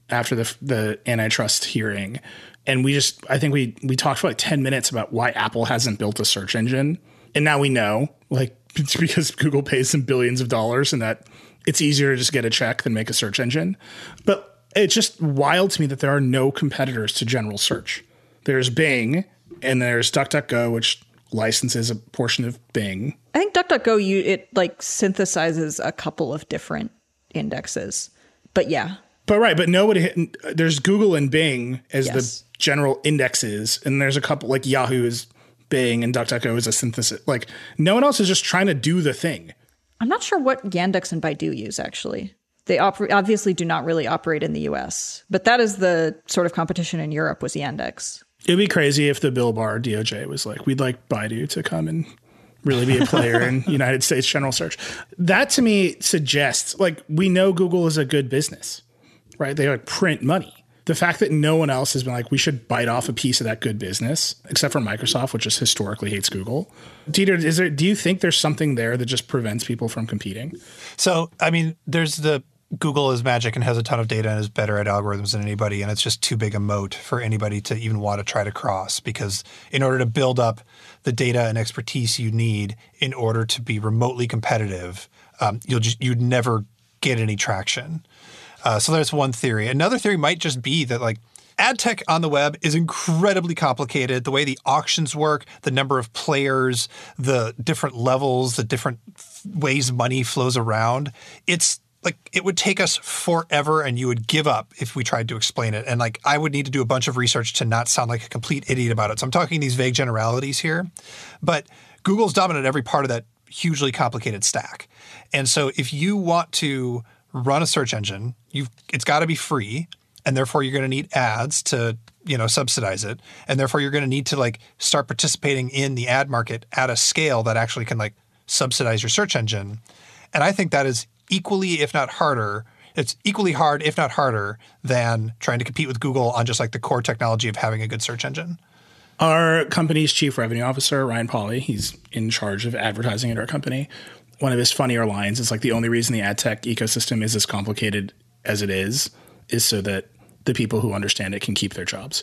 S1: after the the antitrust hearing. And we just, I think we we talked for like ten minutes about why Apple hasn't built a search engine. And now we know, like, it's because Google pays them billions of dollars and that it's easier to just get a check than make a search engine. But it's just wild to me that there are no competitors to general search. There's Bing and there's DuckDuckGo, which licenses a portion of Bing.
S7: I think DuckDuckGo, you it like synthesizes a couple of different indexes. But yeah.
S1: But right, but nobody, there's Google and Bing as
S7: Yes.
S1: the general indexes. And there's a couple, like Yahoo is Bing and DuckDuckGo is a synthesis. Like no one else is just trying to do the thing.
S7: I'm not sure what Yandex and Baidu use, actually. They oper- obviously do not really operate in the U S, but that is the sort of competition in Europe was Yandex.
S1: It'd be crazy if the Bill Barr D O J was like, we'd like Baidu to come and really be a player in United States general search. That to me suggests, like, we know Google is a good business, right? They like print money. The fact that no one else has been like, we should bite off a piece of that good business, except for Microsoft, which just historically hates Google. Dieter, is there, do you think there's something there that just prevents people from competing?
S4: So, I mean, there's the Google is magic and has a ton of data and is better at algorithms than anybody. And it's just too big a moat for anybody to even want to try to cross, because in order to build up the data and expertise you need in order to be remotely competitive, um, you'll just, you'd never get any traction. Uh, so there's one theory. Another theory might just be that, like, ad tech on the web is incredibly complicated. The way the auctions work, the number of players, the different levels, the different f- ways money flows around. It's like it would take us forever and you would give up if we tried to explain it. And like I would need to do a bunch of research to not sound like a complete idiot about it. So I'm talking these vague generalities here. But Google's dominant every part of that hugely complicated stack. And so if you want to run a search engine, you've it's got to be free. And therefore, you're going to need ads to, you know, subsidize it. And therefore, you're going to need to like start participating in the ad market at a scale that actually can like subsidize your search engine. And I think that is equally, if not harder, it's equally hard, if not harder, than trying to compete with Google on just like the core technology of having a good search engine.
S1: Our company's chief revenue officer, Ryan Pauly, he's in charge of advertising at our company. One of his funnier lines is like, the only reason the ad tech ecosystem is as complicated as it is, is so that the people who understand it can keep their jobs.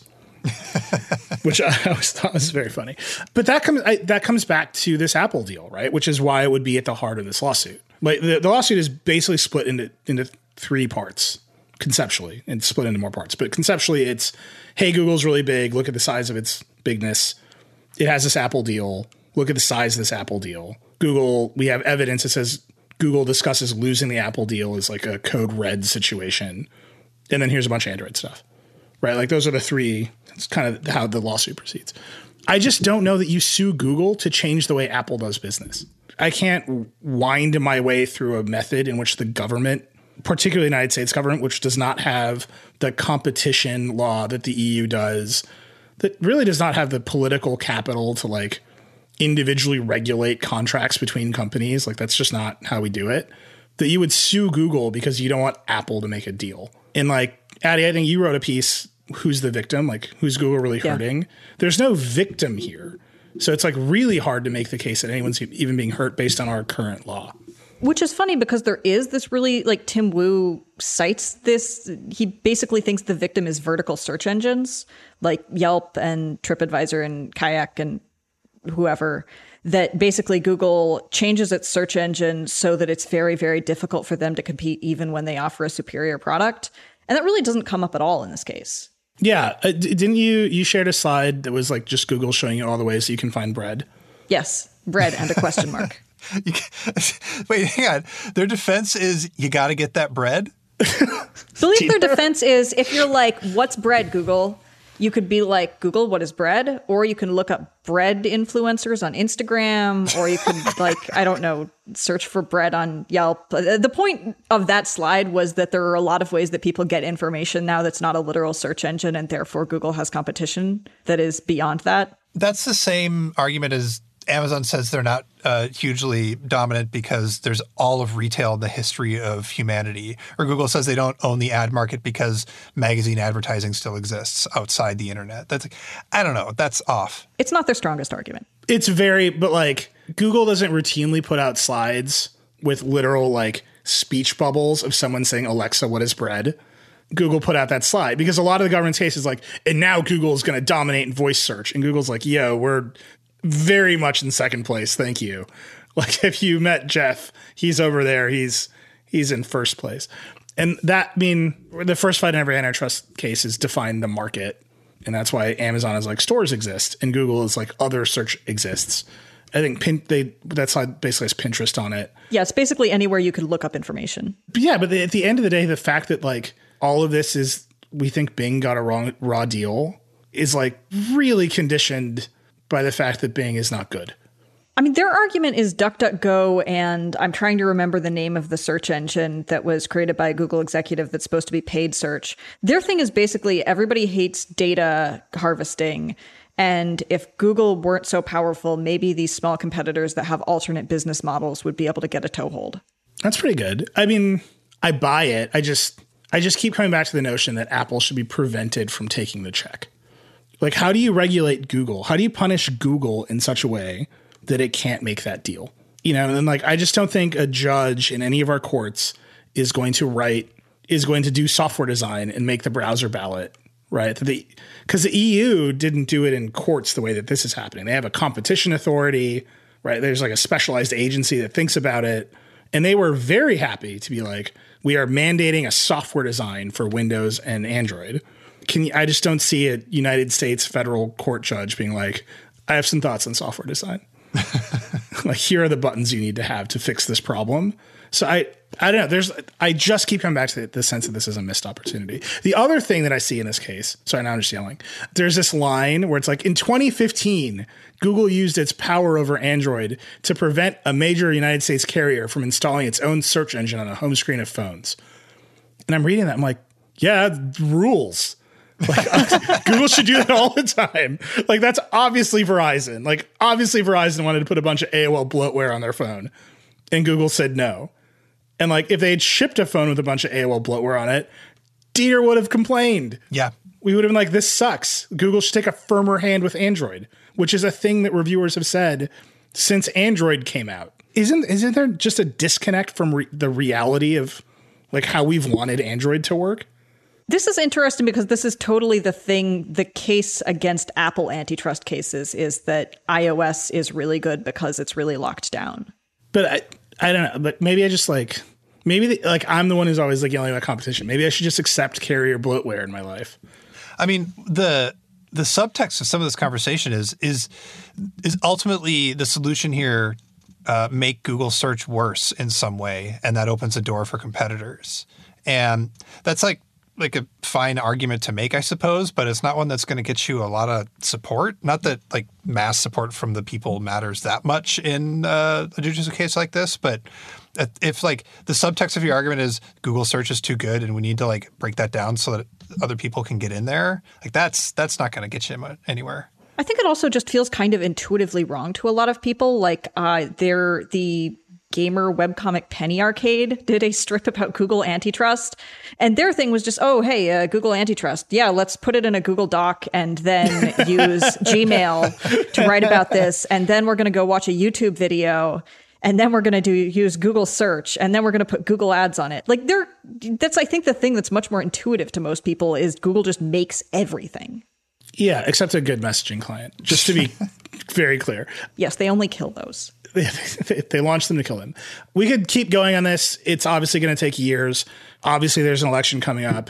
S1: Which I always thought was very funny. But that comes I, that comes back to this Apple deal, right? Which is why it would be at the heart of this lawsuit. Like the, the lawsuit is basically split into into three parts conceptually, and split into more parts. But conceptually, it's, hey, Google's really big. Look at the size of its bigness. It has this Apple deal. Look at the size of this Apple deal. Google, we have evidence that says Google discusses losing the Apple deal as like a code red situation. And then here's a bunch of Android stuff, right? Like those are the three. It's kind of how the lawsuit proceeds. I just don't know that you sue Google to change the way Apple does business. I can't wind my way through a method in which the government, particularly the United States government, which does not have the competition law that the E U does, that really does not have the political capital to like individually regulate contracts between companies. Like that's just not how we do it. That you would sue Google because you don't want Apple to make a deal. And like, Addie, I think you wrote a piece, who's the victim? Like, who's Google really hurting? Yeah. There's no victim here. So it's like really hard to make the case that anyone's even being hurt based on our current law.
S7: Which is funny because there is this really, like Tim Wu cites this. He basically thinks the victim is vertical search engines like Yelp and TripAdvisor and Kayak and whoever, that basically Google changes its search engine so that it's very, very difficult for them to compete even when they offer a superior product. And that really doesn't come up at all in this case.
S1: Yeah. Uh, didn't you, you shared a slide that was like just Google showing you all the ways that you can find bread?
S7: Yes. Bread and a question mark.
S4: You wait, hang on. Their defense is you got to get that bread?
S7: I believe their defense is if you're like, what's bread, Google? You could be like, Google, what is bread? Or you can look up bread influencers on Instagram, or you could like, I don't know, search for bread on Yelp. The point of that slide was that there are a lot of ways that people get information now that's not a literal search engine, and therefore Google has competition that is beyond that.
S4: That's the same argument as Amazon says they're not uh, hugely dominant because there's all of retail in the history of humanity. Or Google says they don't own the ad market because magazine advertising still exists outside the internet. That's, I don't know. That's off.
S7: It's not their strongest argument.
S1: It's very, but like Google doesn't routinely put out slides with literal like speech bubbles of someone saying, Alexa, what is bread? Google put out that slide, because a lot of the government's case is like, and now Google is going to dominate in voice search. And Google's like, yo, we're very much in second place. Thank you. Like, if you met Jeff, he's over there. He's he's in first place. And that, I mean, the first fight in every antitrust case is define the market. And that's why Amazon is like stores exist and Google is like other search exists. I think pin, they that's like basically has Pinterest on it.
S7: Yeah, it's basically anywhere you could look up information.
S1: But yeah, but the, at the end of the day, the fact that like all of this is, we think Bing got a wrong raw deal is like really conditioned by the fact that Bing is not good.
S7: I mean, their argument is DuckDuckGo, and I'm trying to remember the name of the search engine that was created by a Google executive that's supposed to be paid search. Their thing is basically everybody hates data harvesting. And if Google weren't so powerful, maybe these small competitors that have alternate business models would be able to get a toehold.
S1: That's pretty good. I mean, I buy it. I just I just keep coming back to the notion that Apple should be prevented from taking the check. Like, how do you regulate Google? How do you punish Google in such a way that it can't make that deal? You know, and like, I just don't think a judge in any of our courts is going to write, is going to do software design and make the browser ballot, right? The, because the E U didn't do it in courts the way that this is happening. They have a competition authority, right? There's like a specialized agency that thinks about it. And they were very happy to be like, we are mandating a software design for Windows and Android. Can you, I just don't see a United States federal court judge being like, I have some thoughts on software design. Like, here are the buttons you need to have to fix this problem. So I, I don't know. There's, I just keep coming back to the, the sense that this is a missed opportunity. The other thing that I see in this case, sorry, now I'm just yelling. There's this line where it's like, in twenty fifteen, Google used its power over Android to prevent a major United States carrier from installing its own search engine on the home screen of phones. And I'm reading that. I'm like, yeah, rules. Like, uh, Google should do that all the time. Like, that's obviously Verizon. Like, obviously Verizon wanted to put a bunch of A O L bloatware on their phone, and Google said no. And like, if they had shipped a phone with a bunch of A O L bloatware on it, Dieter would have complained.
S4: Yeah.
S1: We would have been like, this sucks. Google should take a firmer hand with Android, which is a thing that reviewers have said since Android came out. Isn't isn't there just a disconnect from re- the reality of like how we've wanted Android to work?
S7: This is interesting because this is totally the thing. The case against Apple antitrust cases is that iOS is really good because it's really locked down.
S1: But I, I don't know. But maybe I just like, maybe the, like I'm the one who's always like yelling about competition. Maybe I should just accept carrier bloatware in my life.
S4: I mean, the the subtext of some of this conversation is is is ultimately the solution here. Uh, make Google search worse in some way, and that opens a door for competitors. And that's like. like a fine argument to make, I suppose, but it's not one that's going to get you a lot of support. Not that like mass support from the people matters that much in uh, a judicial case like this, but if like the subtext of your argument is Google search is too good and we need to like break that down so that other people can get in there, like that's that's not going to get you anywhere.
S7: I think it also just feels kind of intuitively wrong to a lot of people. Like uh, they're the gamer webcomic Penny Arcade did a strip about Google antitrust. And their thing was just, oh, hey, uh, Google antitrust. Yeah, let's put it in a Google Doc and then use Gmail to write about this. And then we're going to go watch a YouTube video. And then we're going to do use Google search. And then we're going to put Google ads on it. Like they're that's, I think, the thing that's much more intuitive to most people is Google just makes everything.
S1: Yeah, except a good messaging client, just to be very clear.
S7: Yes, they only kill those.
S1: They, they launched them to kill them. We could keep going on this. It's obviously going to take years. Obviously, there's an election coming up.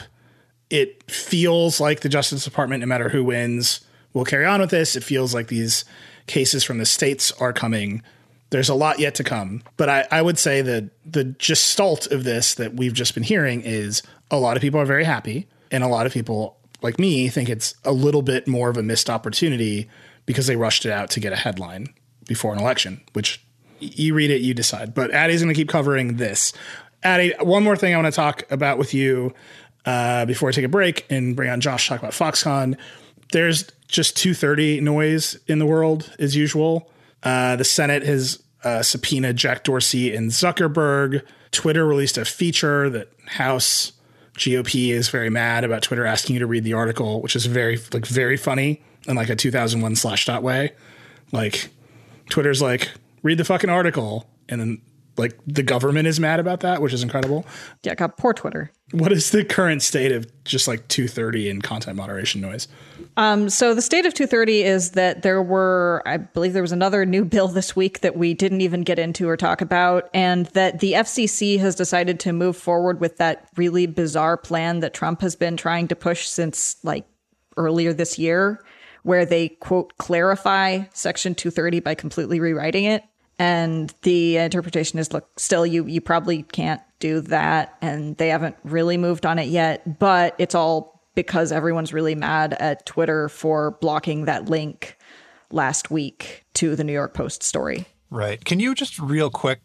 S1: It feels like the Justice Department, no matter who wins, will carry on with this. It feels like these cases from the states are coming. There's a lot yet to come. But I, I would say that the gestalt of this that we've just been hearing is a lot of people are very happy. And a lot of people, like me, think it's a little bit more of a missed opportunity because they rushed it out to get a headline before an election, which you read it, you decide. But Addie's going to keep covering this. Addie, one more thing I want to talk about with you uh, before I take a break and bring on Josh to talk about Foxconn. There's just two thirty noise in the world as usual. Uh, the Senate has uh, subpoenaed Jack Dorsey and Zuckerberg. Twitter released a feature that House G O P is very mad about Twitter asking you to read the article, which is very like very funny in like a two thousand one Slashdot way. Like Twitter's like, read the fucking article. And then like the government is mad about that, which is incredible.
S7: Yeah, God, poor Twitter.
S1: What is the current state of just like two thirty and content moderation noise?
S7: Um, so the state of two thirty is that there were, I believe there was another new bill this week that we didn't even get into or talk about, and that the F C C has decided to move forward with that really bizarre plan that Trump has been trying to push since like earlier this year, where they, quote, clarify Section two thirty by completely rewriting it. And the interpretation is, look, still, you you probably can't do that. And they haven't really moved on it yet. But it's all because everyone's really mad at Twitter for blocking that link last week to the New York Post story.
S4: Right. Can you just real quick,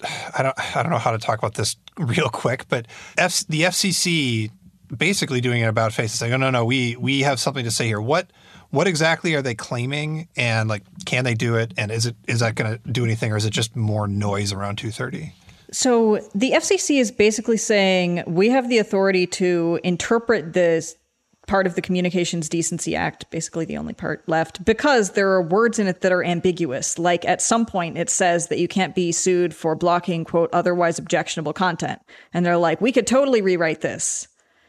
S4: I don't I don't know how to talk about this real quick, but F, the F C C basically doing it about face, saying, oh, no, no, we we have something to say here. What What exactly are they claiming, and like, can they do it? And is it is that going to do anything, or is it just more noise around two thirty?
S7: So the F C C is basically saying we have the authority to interpret this part of the Communications Decency Act, basically the only part left, because there are words in it that are ambiguous. Like at some point it says that you can't be sued for blocking, quote, otherwise objectionable content. And they're like, we could totally rewrite this.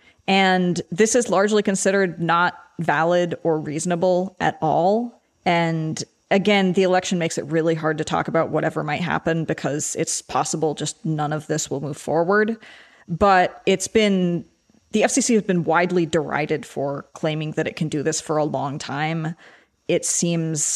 S7: And this is largely considered not valid or reasonable at all. And again, the election makes it really hard to talk about whatever might happen because it's possible just none of this will move forward. But it's been, the F C C has been widely derided for claiming that it can do this for a long time. It seems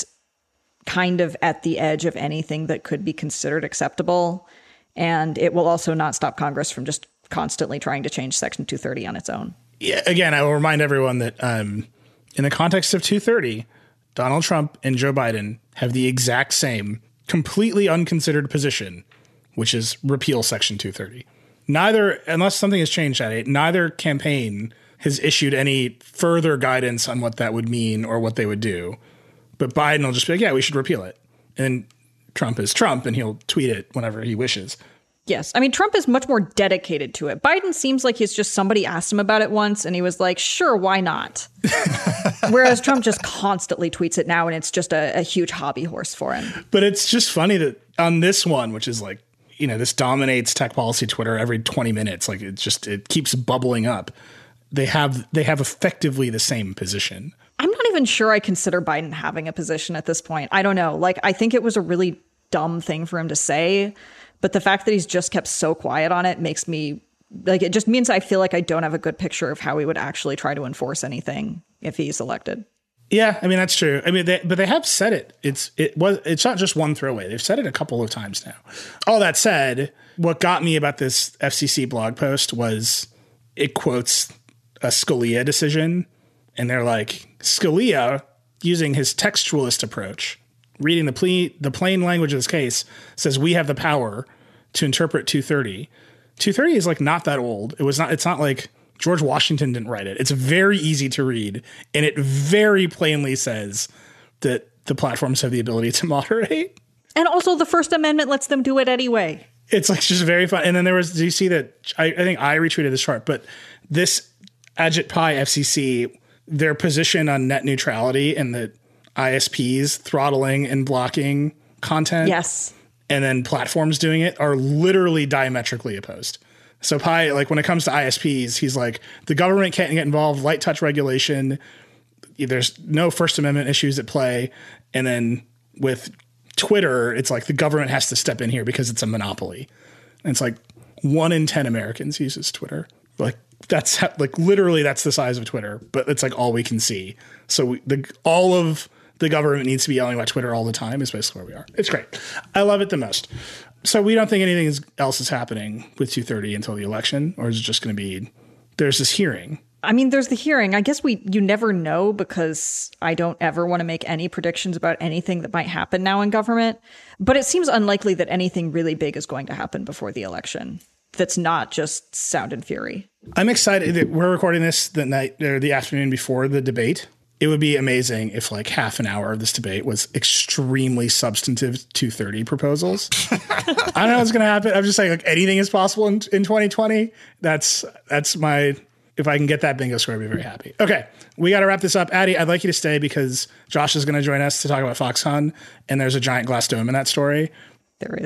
S7: kind of at the edge of anything that could be considered acceptable. And it will also not stop Congress from just constantly trying to change Section two thirty on its own.
S1: Yeah, again, I will remind everyone that um, in the context of two thirty, Donald Trump and Joe Biden have the exact same completely unconsidered position, which is repeal Section two thirty. Neither, unless something has changed at it, neither campaign has issued any further guidance on what that would mean or what they would do. But Biden will just be like, yeah, we should repeal it. And Trump is Trump, and he'll tweet it whenever he wishes.
S7: Yes. I mean, Trump is much more dedicated to it. Biden seems like he's just somebody asked him about it once and he was like, sure, why not? Whereas Trump just constantly tweets it now and it's just a, a huge hobby horse for him.
S1: But it's just funny that on this one, which is like, you know, this dominates tech policy Twitter every twenty minutes. Like it just it keeps bubbling up. They have they have effectively the same position.
S7: I'm not even sure I consider Biden having a position at this point. I don't know. Like, I think it was a really dumb thing for him to say. But the fact that he's just kept so quiet on it makes me like, it just means I feel like I don't have a good picture of how he would actually try to enforce anything if he's elected.
S1: Yeah, I mean, that's true. I mean, they, but they have said it. It's it was it's not just one throwaway. They've said it a couple of times now. All that said, what got me about this F C C blog post was it quotes a Scalia decision. And they're like, Scalia, using his textualist approach, reading the ple- the plain language of this case, says we have the power to interpret two thirty. two thirty is like not that old. It was not. It's not like George Washington didn't write it. It's very easy to read, and it very plainly says that the platforms have the ability to moderate.
S7: And also, the First Amendment lets them do it anyway.
S1: It's like just very fun. And then there was. Do you see that? I, I think I retweeted this chart, but this Ajit Pai F C C, their position on net neutrality and the I S Ps throttling and blocking content.
S7: Yes.
S1: And then platforms doing it are literally diametrically opposed. So Pai, like when it comes to I S Ps, he's like, the government can't get involved, light touch regulation. There's no First Amendment issues at play. And then with Twitter, it's like the government has to step in here because it's a monopoly. And it's like one in ten Americans uses Twitter. Like that's how, like literally that's the size of Twitter, but it's like all we can see. So we, the all of the government needs to be yelling about Twitter all the time is basically where we are. It's great. I love it the most. So we don't think anything else is happening with two thirty until the election, or is it just going to be, there's this hearing?
S7: I mean, there's the hearing. I guess we, you never know because I don't ever want to make any predictions about anything that might happen now in government, but it seems unlikely that anything really big is going to happen before the election. That's not just sound and fury. I'm excited that we're recording this the night or the afternoon before the debate. It would be amazing if like half an hour of this debate was extremely substantive two thirty proposals. I don't know what's going to happen. I'm just saying like anything is possible in, in twenty twenty. That's that's my, if I can get that bingo square, I'd be very happy. Okay, we got to wrap this up. Addie, I'd like you to stay because Josh is going to join us to talk about Foxconn, and there's a giant glass dome in that story. There is.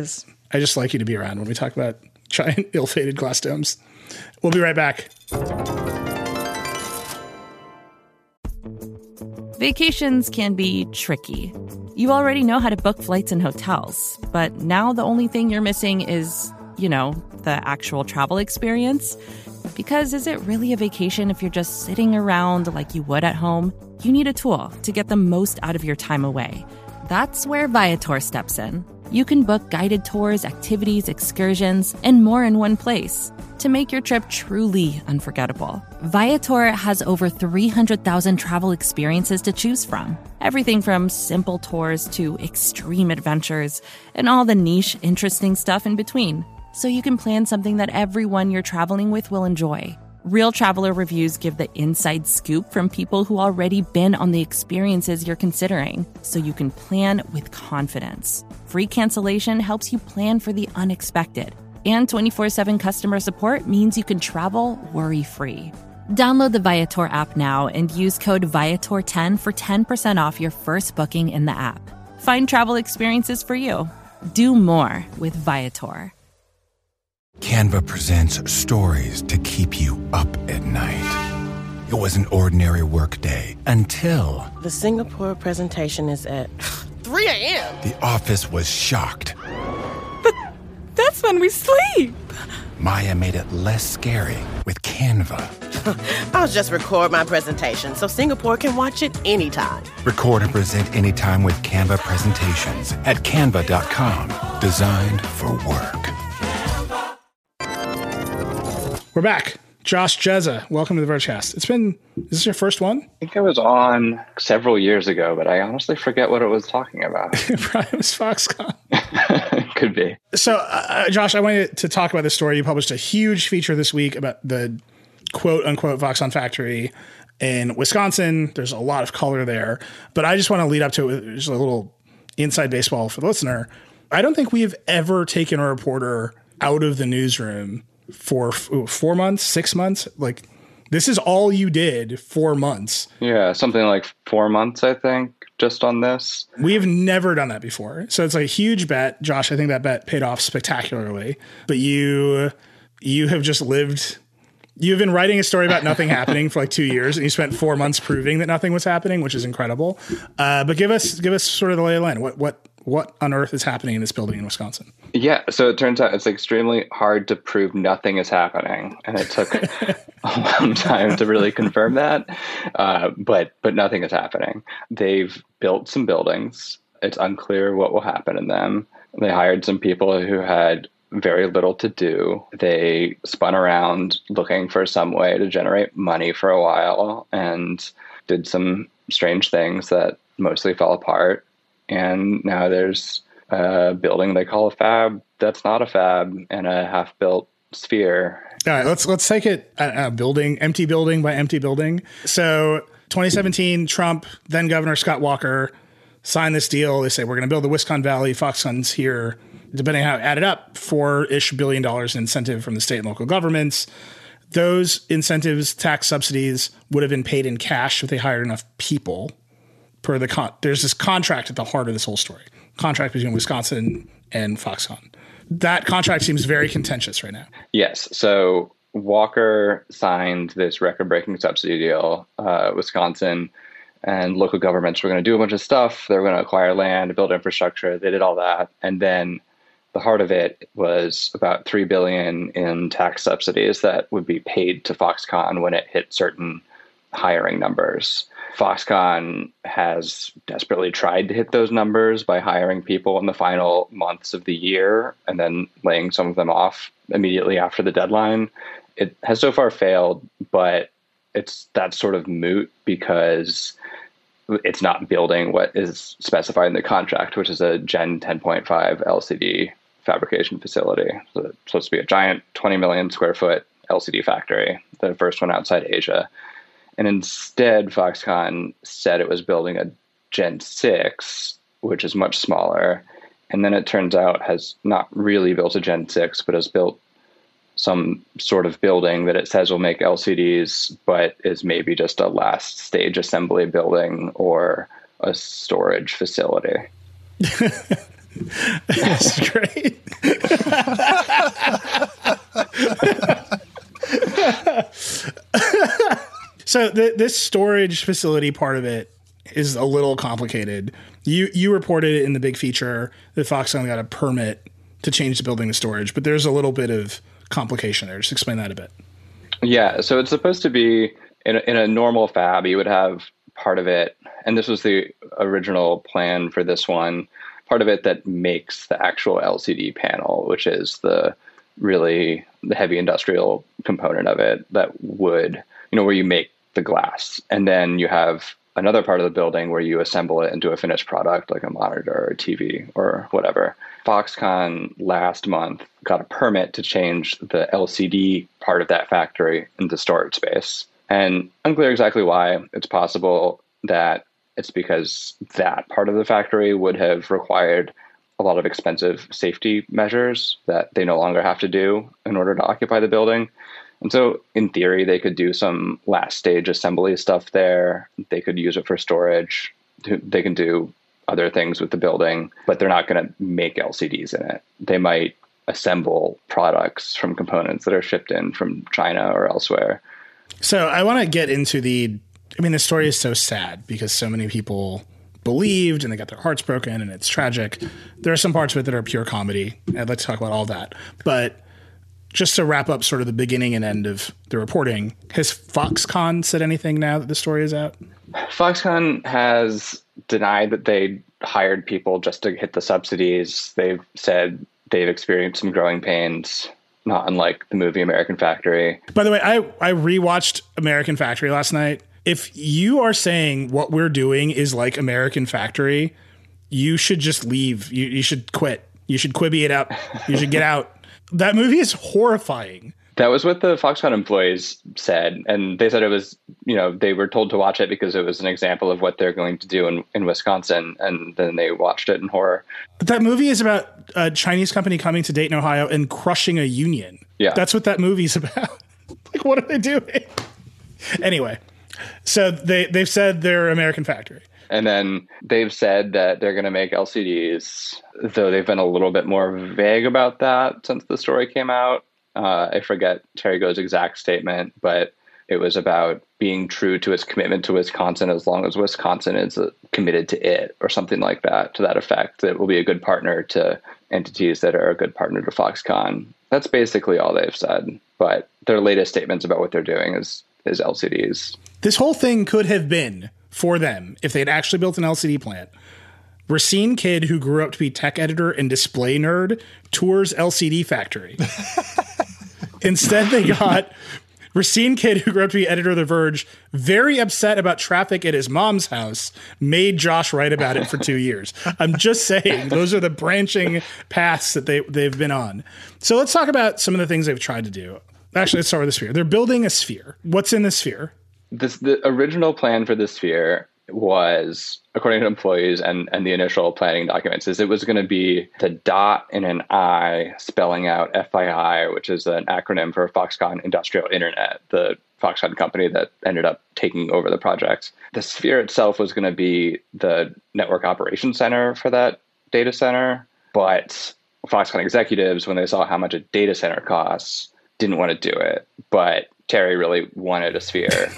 S1: I just like you to be around when we talk about giant ill-fated glass domes. We'll be right back.
S8: Vacations can be tricky. You already know how to book flights and hotels, but now the only thing you're missing is, you know, the actual travel experience. Because is it really a vacation if you're just sitting around like you would at home? You need a tool to get the most out of your time away. That's where Viator steps in. You can book guided tours, activities, excursions, and more in one place to make your trip truly unforgettable. Viator has over three hundred thousand travel experiences to choose from. Everything from simple tours to extreme adventures and all the niche, interesting stuff in between. So you can plan something that everyone you're traveling with will enjoy. Real traveler reviews give the inside scoop from people who already been on the experiences you're considering, so you can plan with confidence. Free cancellation helps you plan for the unexpected. And twenty-four seven customer support means you can travel worry-free. Download the Viator app now and use code Viator ten for ten percent off your first booking in the app. Find travel experiences for you. Do more with Viator.
S9: Canva presents stories to keep you up at night. It was an ordinary workday until...
S10: The Singapore presentation is at three a.m.
S9: The office was shocked.
S10: But that's when we sleep.
S9: Maya made it less scary with Canva.
S10: I'll just record my presentation so Singapore can watch it anytime.
S9: Record and present anytime with Canva presentations at canva dot com. Designed for work.
S1: We're back. Josh Jezza, welcome to the Vergecast. It's been, is this your first one?
S11: I think I was on several years ago, but I honestly forget what it was talking about.
S1: Probably was Foxconn.
S11: Could be.
S1: So, uh, Josh, I wanted to talk about this story. You published a huge feature this week about the quote unquote Foxconn factory in Wisconsin. There's a lot of color there, but I just want to lead up to it with just a little inside baseball for the listener. I don't think we've ever taken a reporter out of the newsroom for ooh, four months, six months. Like, this is all you did four months.
S11: Yeah, something like four months, I think, just on this.
S1: We have never done that before. So it's a huge bet. Josh, I think that bet paid off spectacularly. But you, you have just lived... You've been writing a story about nothing happening for like two years, and you spent four months proving that nothing was happening, which is incredible. Uh, but give us give us sort of the lay of the land. What what what on earth is happening in this building in Wisconsin?
S11: Yeah, so it turns out it's extremely hard to prove nothing is happening, and it took a long time to really confirm that. Uh, but but nothing is happening. They've built some buildings. It's unclear what will happen in them. They hired some people who had very little to do. They spun around looking for some way to generate money for a while and did some strange things that mostly fell apart. And now there's a building they call a fab that's not a fab and a half-built sphere.
S1: All right, let's let's take it a, a building, empty building by empty building. So twenty seventeen, Trump, then Governor Scott Walker, signed this deal. They say, we're going to build the Wisconsin Valley. Foxconn's here. Depending on how it added up, four-ish billion dollars in incentive from the state and local governments. Those incentives, tax subsidies, would have been paid in cash if they hired enough people. Per the con- There's this contract at the heart of this whole story. Contract between Wisconsin and Foxconn. That contract seems very contentious right now.
S11: Yes. So Walker signed this record-breaking subsidy deal. Uh, Wisconsin and local governments were going to do a bunch of stuff. They were going to acquire land, build infrastructure. They did all that. And then the heart of it was about three billion dollars in tax subsidies that would be paid to Foxconn when it hit certain hiring numbers. Foxconn has desperately tried to hit those numbers by hiring people in the final months of the year and then laying some of them off immediately after the deadline. It has so far failed, but it's that's sort of moot because it's not building what is specified in the contract, which is a Gen ten point five L C D fabrication facility. So it's supposed to be a giant twenty million square foot L C D factory, the first one outside Asia. And instead, Foxconn said it was building a Gen six, which is much smaller. And then it turns out has not really built a Gen six, but has built some sort of building that it says will make L C Ds, but is maybe just a last stage assembly building or a storage facility.
S1: That's great. So th- this storage facility part of it is a little complicated. You you reported it in the big feature that Foxconn got a permit to change the building to storage, but there's a little bit of complication there. Just explain that a bit.
S11: Yeah, so it's supposed to be in a, in a normal fab, you would have part of it, and this was the original plan for this one, part of it that makes the actual L C D panel, which is the really the heavy industrial component of it that would, you know, where you make the glass. And then you have another part of the building where you assemble it into a finished product like a monitor or a T V or whatever. Foxconn last month got a permit to change the L C D part of that factory into storage space. And unclear exactly why. It's possible that it's because that part of the factory would have required a lot of expensive safety measures that they no longer have to do in order to occupy the building. And so in theory, they could do some last stage assembly stuff there. They could use it for storage. They can do other things with the building, but they're not going to make L C Ds in it. They might assemble products from components that are shipped in from China or elsewhere.
S1: So I want to get into the, I mean, the story is so sad because so many people believed and they got their hearts broken and it's tragic. There are some parts of it that are pure comedy. I'd like to talk about all that. But just to wrap up sort of the beginning and end of the reporting, has Foxconn said anything now that the story is out?
S11: Foxconn has denied that they hired people just to hit the subsidies. They've said they've experienced some growing pains, not unlike the movie American Factory.
S1: By the way, I, I rewatched American Factory last night. If you are saying what we're doing is like American Factory, you should just leave. You, you should quit. You should Quibi it up. You should get out. That movie is horrifying.
S11: That was what the Foxconn employees said. And they said it was, you know, they were told to watch it because it was an example of what they're going to do in, in Wisconsin. And then they watched it in horror.
S1: That movie is about a Chinese company coming to Dayton, Ohio and crushing a union.
S11: Yeah.
S1: That's what that movie's about. Like, what are they doing? Anyway, so they, they've said they're American Factory.
S11: And then they've said that they're going to make L C Ds, though they've been a little bit more vague about that since the story came out. Uh, I forget Terry Go's exact statement, but it was about being true to its commitment to Wisconsin as long as Wisconsin is uh, committed to it or something like that, to that effect. That will be a good partner to entities that are a good partner to Foxconn. That's basically all they've said. But their latest statements about what they're doing is, is L C Ds.
S1: This whole thing could have been, for them, if they'd actually built an L C D plant, Racine Kid, who grew up to be tech editor and display nerd, tours L C D factory. Instead, they got Racine Kid, who grew up to be editor of The Verge, very upset about traffic at his mom's house, made Josh write about it for two years. I'm just saying, those are the branching paths that they, they've been on. So let's talk about some of the things they've tried to do. Actually, let's start with the sphere. They're building a sphere. What's in the sphere?
S11: This, the original plan for the sphere was, according to employees and, and the initial planning documents, is it was going to be the dot and an I spelling out F I I, which is an acronym for Foxconn Industrial Internet, the Foxconn company that ended up taking over the project. The sphere itself was going to be the network operations center for that data center, but Foxconn executives, when they saw how much a data center costs, didn't want to do it. But Terry really wanted a sphere.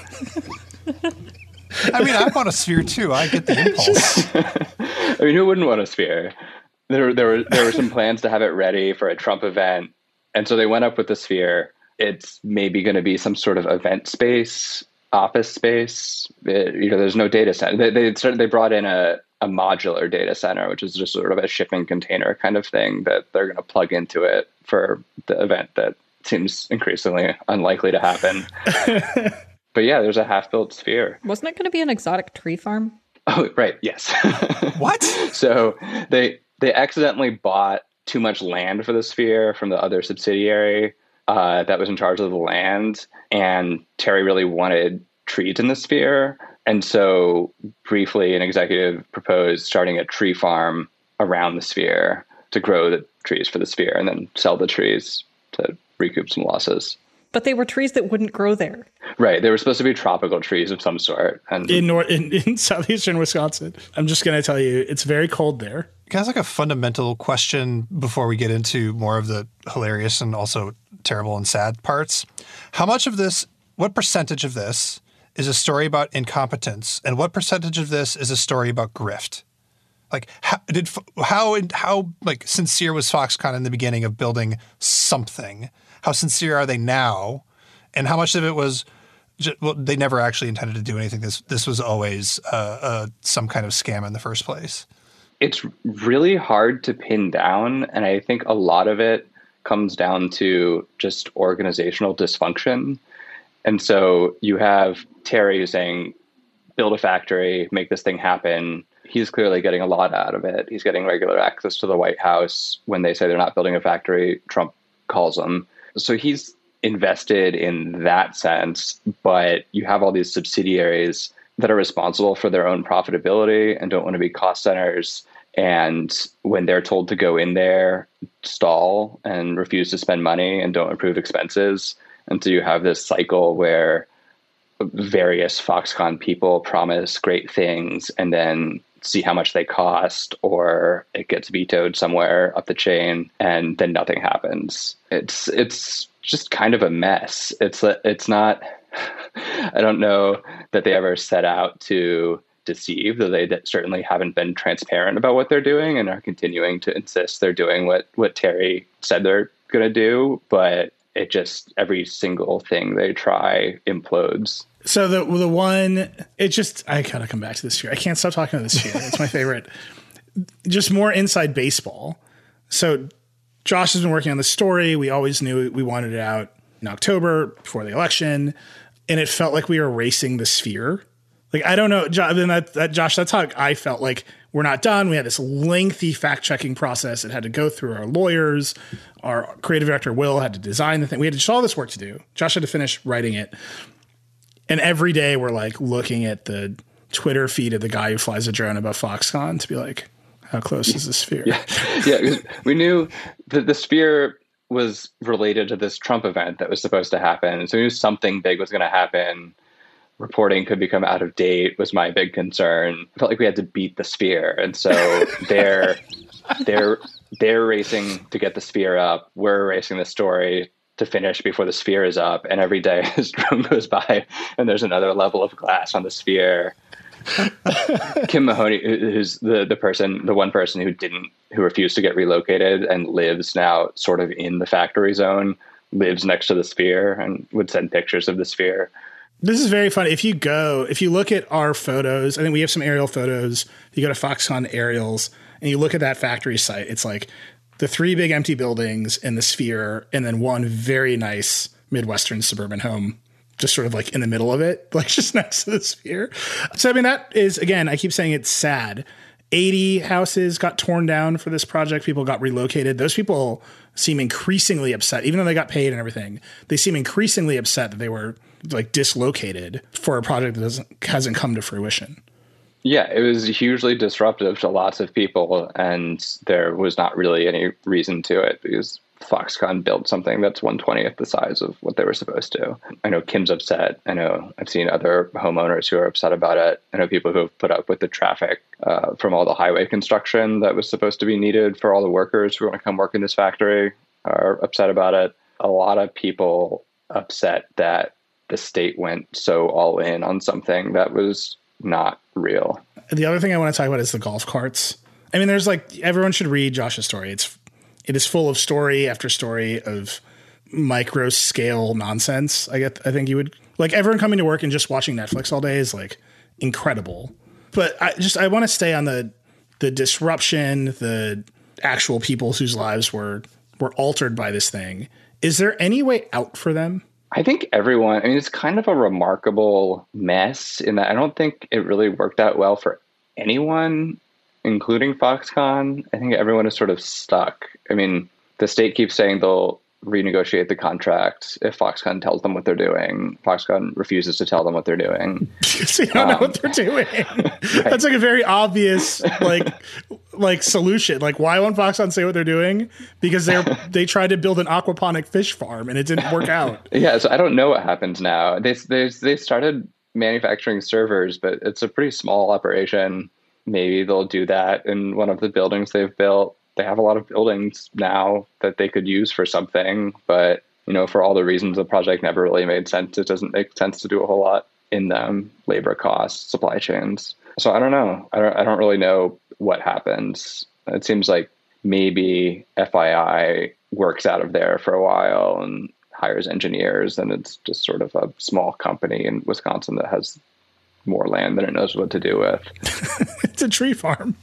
S4: I mean, I want a sphere too. I get the impulse.
S11: I mean, who wouldn't want a sphere? There, there were there were some plans to have it ready for a Trump event, and so they went up with the sphere. It's maybe going to be some sort of event space, office space. It, you know, there's no data center. They they, started, they brought in a a modular data center, which is just sort of a shipping container kind of thing that they're going to plug into it for the event that seems increasingly unlikely to happen. But yeah, there's a half-built sphere.
S7: Wasn't it going to be an exotic tree farm?
S11: Oh, right. Yes.
S4: What?
S11: So they they accidentally bought too much land for the sphere from the other subsidiary uh, that was in charge of the land. And Terry really wanted trees in the sphere. And so briefly, an executive proposed starting a tree farm around the sphere to grow the trees for the sphere and then sell the trees to recoup some losses.
S7: But they were trees that wouldn't grow there.
S11: Right. They were supposed to be tropical trees of some sort. And
S1: in, nor- in, in southeastern Wisconsin. I'm just going to tell you, it's very cold there.
S4: Guys, like a fundamental question before we get into more of the hilarious and also terrible and sad parts. How much of this, what percentage of this is a story about incompetence, and what percentage of this is a story about grift? Like, how did how how like sincere was Foxconn in the beginning of building something? How sincere are they now? And how much of it was, just, well, they never actually intended to do anything. This this was always uh, uh, some kind of scam in the first place.
S11: It's really hard to pin down, and I think a lot of it comes down to just organizational dysfunction. And so you have Terry who's saying, build a factory, make this thing happen. He's clearly getting a lot out of it. He's getting regular access to the White House. When they say they're not building a factory, Trump calls them. So he's invested in that sense, but you have all these subsidiaries that are responsible for their own profitability and don't want to be cost centers. And when they're told to go in there, stall and refuse to spend money and don't improve expenses. And so you have this cycle where various Foxconn people promise great things and then see how much they cost, or it gets vetoed somewhere up the chain and then nothing happens. It's it's just kind of a mess. It's it's not, I don't know that they ever set out to deceive, though they certainly haven't been transparent about what they're doing and are continuing to insist they're doing what, what Terry said they're going to do. But it just, every single thing they try implodes.
S1: So the the one, it just, I gotta come back to this sphere. I can't stop talking about this sphere. It's my favorite. Just more inside baseball. So Josh has been working on the story. We always knew we wanted it out in October before the election, and it felt like we were racing the sphere. Like, I don't know, Josh, that, that, Josh, that's how I felt. Like, we're not done. We had this lengthy fact-checking process. It had to go through our lawyers. Our creative director, Will, had to design the thing. We had just all this work to do. Josh had to finish writing it. And every day we're like looking at the Twitter feed of the guy who flies a drone above Foxconn to be like, how close is the sphere?
S11: Yeah, yeah. We knew that the sphere was related to this Trump event that was supposed to happen. So we knew something big was going to happen. Reporting could become out of date was my big concern. I felt like we had to beat the sphere. And so they're, they're, they're racing to get the sphere up. We're racing the story to finish before the sphere is up. And every day his drone goes by and there's another level of glass on the sphere. Kim Mahoney, who's the, the person, the one person who didn't, who refused to get relocated and lives now sort of in the factory zone, lives next to the sphere and would send pictures of the sphere.
S1: This is very funny. If you go, if you look at our photos, I think we have some aerial photos. You go to Foxconn Aerials and you look at that factory site, it's like the three big empty buildings in the sphere and then one very nice Midwestern suburban home just sort of like in the middle of it, like just next to the sphere. So, I mean, that is, again, I keep saying it's sad. eighty houses got torn down for this project. People got relocated. Those people seem increasingly upset, even though they got paid and everything. They seem increasingly upset that they were like dislocated for a project that doesn't, hasn't come to fruition.
S11: Yeah, it was hugely disruptive to lots of people, and there was not really any reason to it because Foxconn built something that's one twentieth the size of what they were supposed to. I know Kim's upset. I know I've seen other homeowners who are upset about it. I know people who have put up with the traffic uh, from all the highway construction that was supposed to be needed for all the workers who want to come work in this factory are upset about it. A lot of people upset that the state went so all in on something that was not real.
S1: The other thing I want to talk about is the golf carts. I mean, there's like, everyone should read Josh's story. It's It is full of story after story of micro scale nonsense. I get, I think you would like everyone coming to work and just watching Netflix all day is like incredible. But I just, I want to stay on the, the disruption, the actual people whose lives were, were altered by this thing. Is there any way out for them?
S11: I think everyone, I mean, it's kind of a remarkable mess in that I don't think it really worked out well for anyone, including Foxconn. I think everyone is sort of stuck. I mean, the state keeps saying they'll renegotiate the contract if Foxconn tells them what they're doing. Foxconn refuses to tell them what they're doing.
S1: Because they don't um, know what they're doing. Right. That's like a very obvious, like, like solution. Like, why won't Foxconn say what they're doing? Because they're they tried to build an aquaponic fish farm and it didn't work out.
S11: Yeah, so I don't know what happens now. They they they started manufacturing servers, but it's a pretty small operation. Maybe they'll do that in one of the buildings they've built. They have a lot of buildings now that they could use for something, but you know, for all the reasons the project never really made sense, it doesn't make sense to do a whole lot in them, labor costs, supply chains. So I don't know. I don't I don't really know what happens. It seems like maybe F I I works out of there for a while and hires engineers, and it's just sort of a small company in Wisconsin that has more land than it knows what to do with.
S1: It's a tree farm.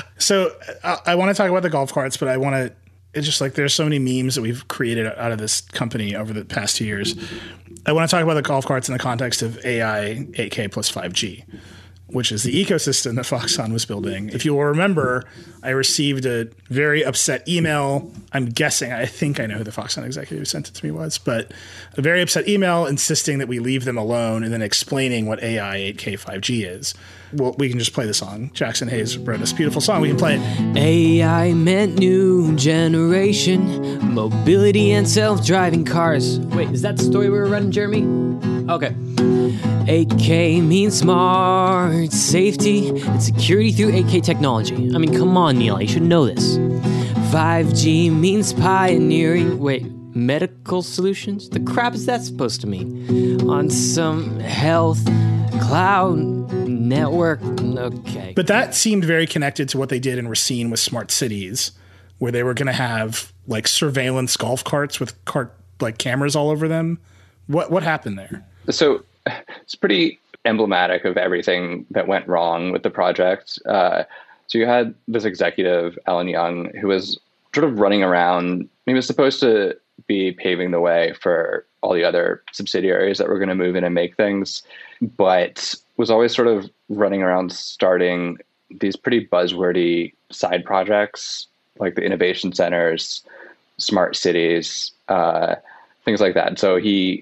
S1: So I, I want to talk about the golf carts, but I want to, it's just like there's so many memes that we've created out of this company over the past two years. I want to talk about the golf carts in the context of A I eight K plus five G, which is the ecosystem that Foxconn was building. If you will remember, I received a very upset email. I'm guessing, I think I know who the Foxconn executive who sent it to me was, but a very upset email insisting that we leave them alone and then explaining what A I eight K five G is. Well, we can just play the song. Jackson Hayes wrote this beautiful song. We can play it.
S12: A I meant new generation, mobility and self-driving cars. Wait, is that the story we were running, Jeremy? Okay. eight K means smart safety and security through eight K technology. I mean, come on, Neil, you should know this. five G means pioneering, wait, medical solutions? The crap is that supposed to mean? On some health cloud network, okay.
S1: But that seemed very connected to what they did in Racine with smart cities, where they were going to have like surveillance golf carts with cart like cameras all over them. What what happened there?
S11: So it's pretty emblematic of everything that went wrong with the project. Uh, so you had this executive, Alan Young, who was sort of running around. He was supposed to be paving the way for all the other subsidiaries that were going to move in and make things, but was always sort of running around starting these pretty buzzwordy side projects like the innovation centers, smart cities, uh, things like that. So he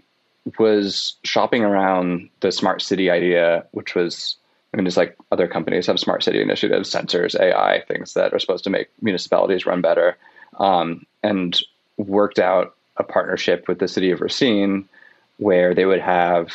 S11: was shopping around the smart city idea, which was, I mean, just like other companies have smart city initiatives, sensors, A I, things that are supposed to make municipalities run better, um, and worked out a partnership with the city of Racine where they would have,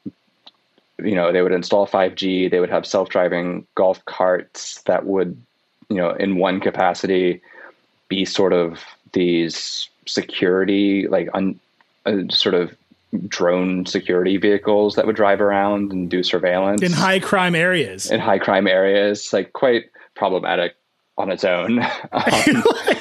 S11: you know, they would install five G, they would have self-driving golf carts that would, you know, in one capacity be sort of these security, like un, uh, sort of drone security vehicles that would drive around and do surveillance
S1: in high crime areas.
S11: In high crime areas, like quite problematic on its own. um,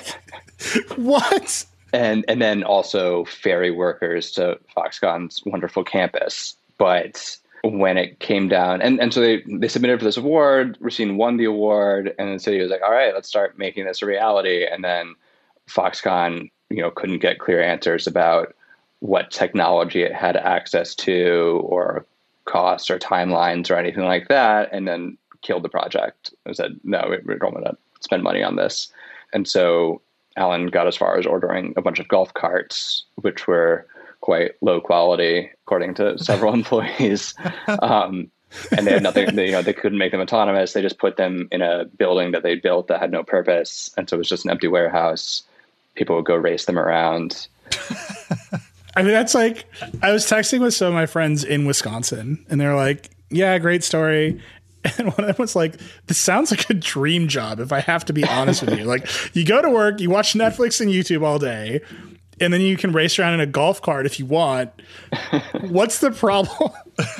S1: what?
S11: And and then also ferry workers to Foxconn's wonderful campus. But when it came down, and, and so they, they submitted for this award, Racine won the award, and the city was like, all right, let's start making this a reality. And then Foxconn, you know, couldn't get clear answers about what technology it had access to or costs or timelines or anything like that, and then killed the project and said, no, we, we don't want to spend money on this. And so Alan got as far as ordering a bunch of golf carts, which were quite low quality, according to several employees. Um, and they had nothing, they, you know, they couldn't make them autonomous. They just put them in a building that they built that had no purpose. And so it was just an empty warehouse. People would go race them around.
S1: I mean, that's like, I was texting with some of my friends in Wisconsin and they're like, yeah, great story. And one of them was like, this sounds like a dream job, if I have to be honest with you. Like, you go to work, you watch Netflix and YouTube all day, and then you can race around in a golf cart if you want. What's the problem?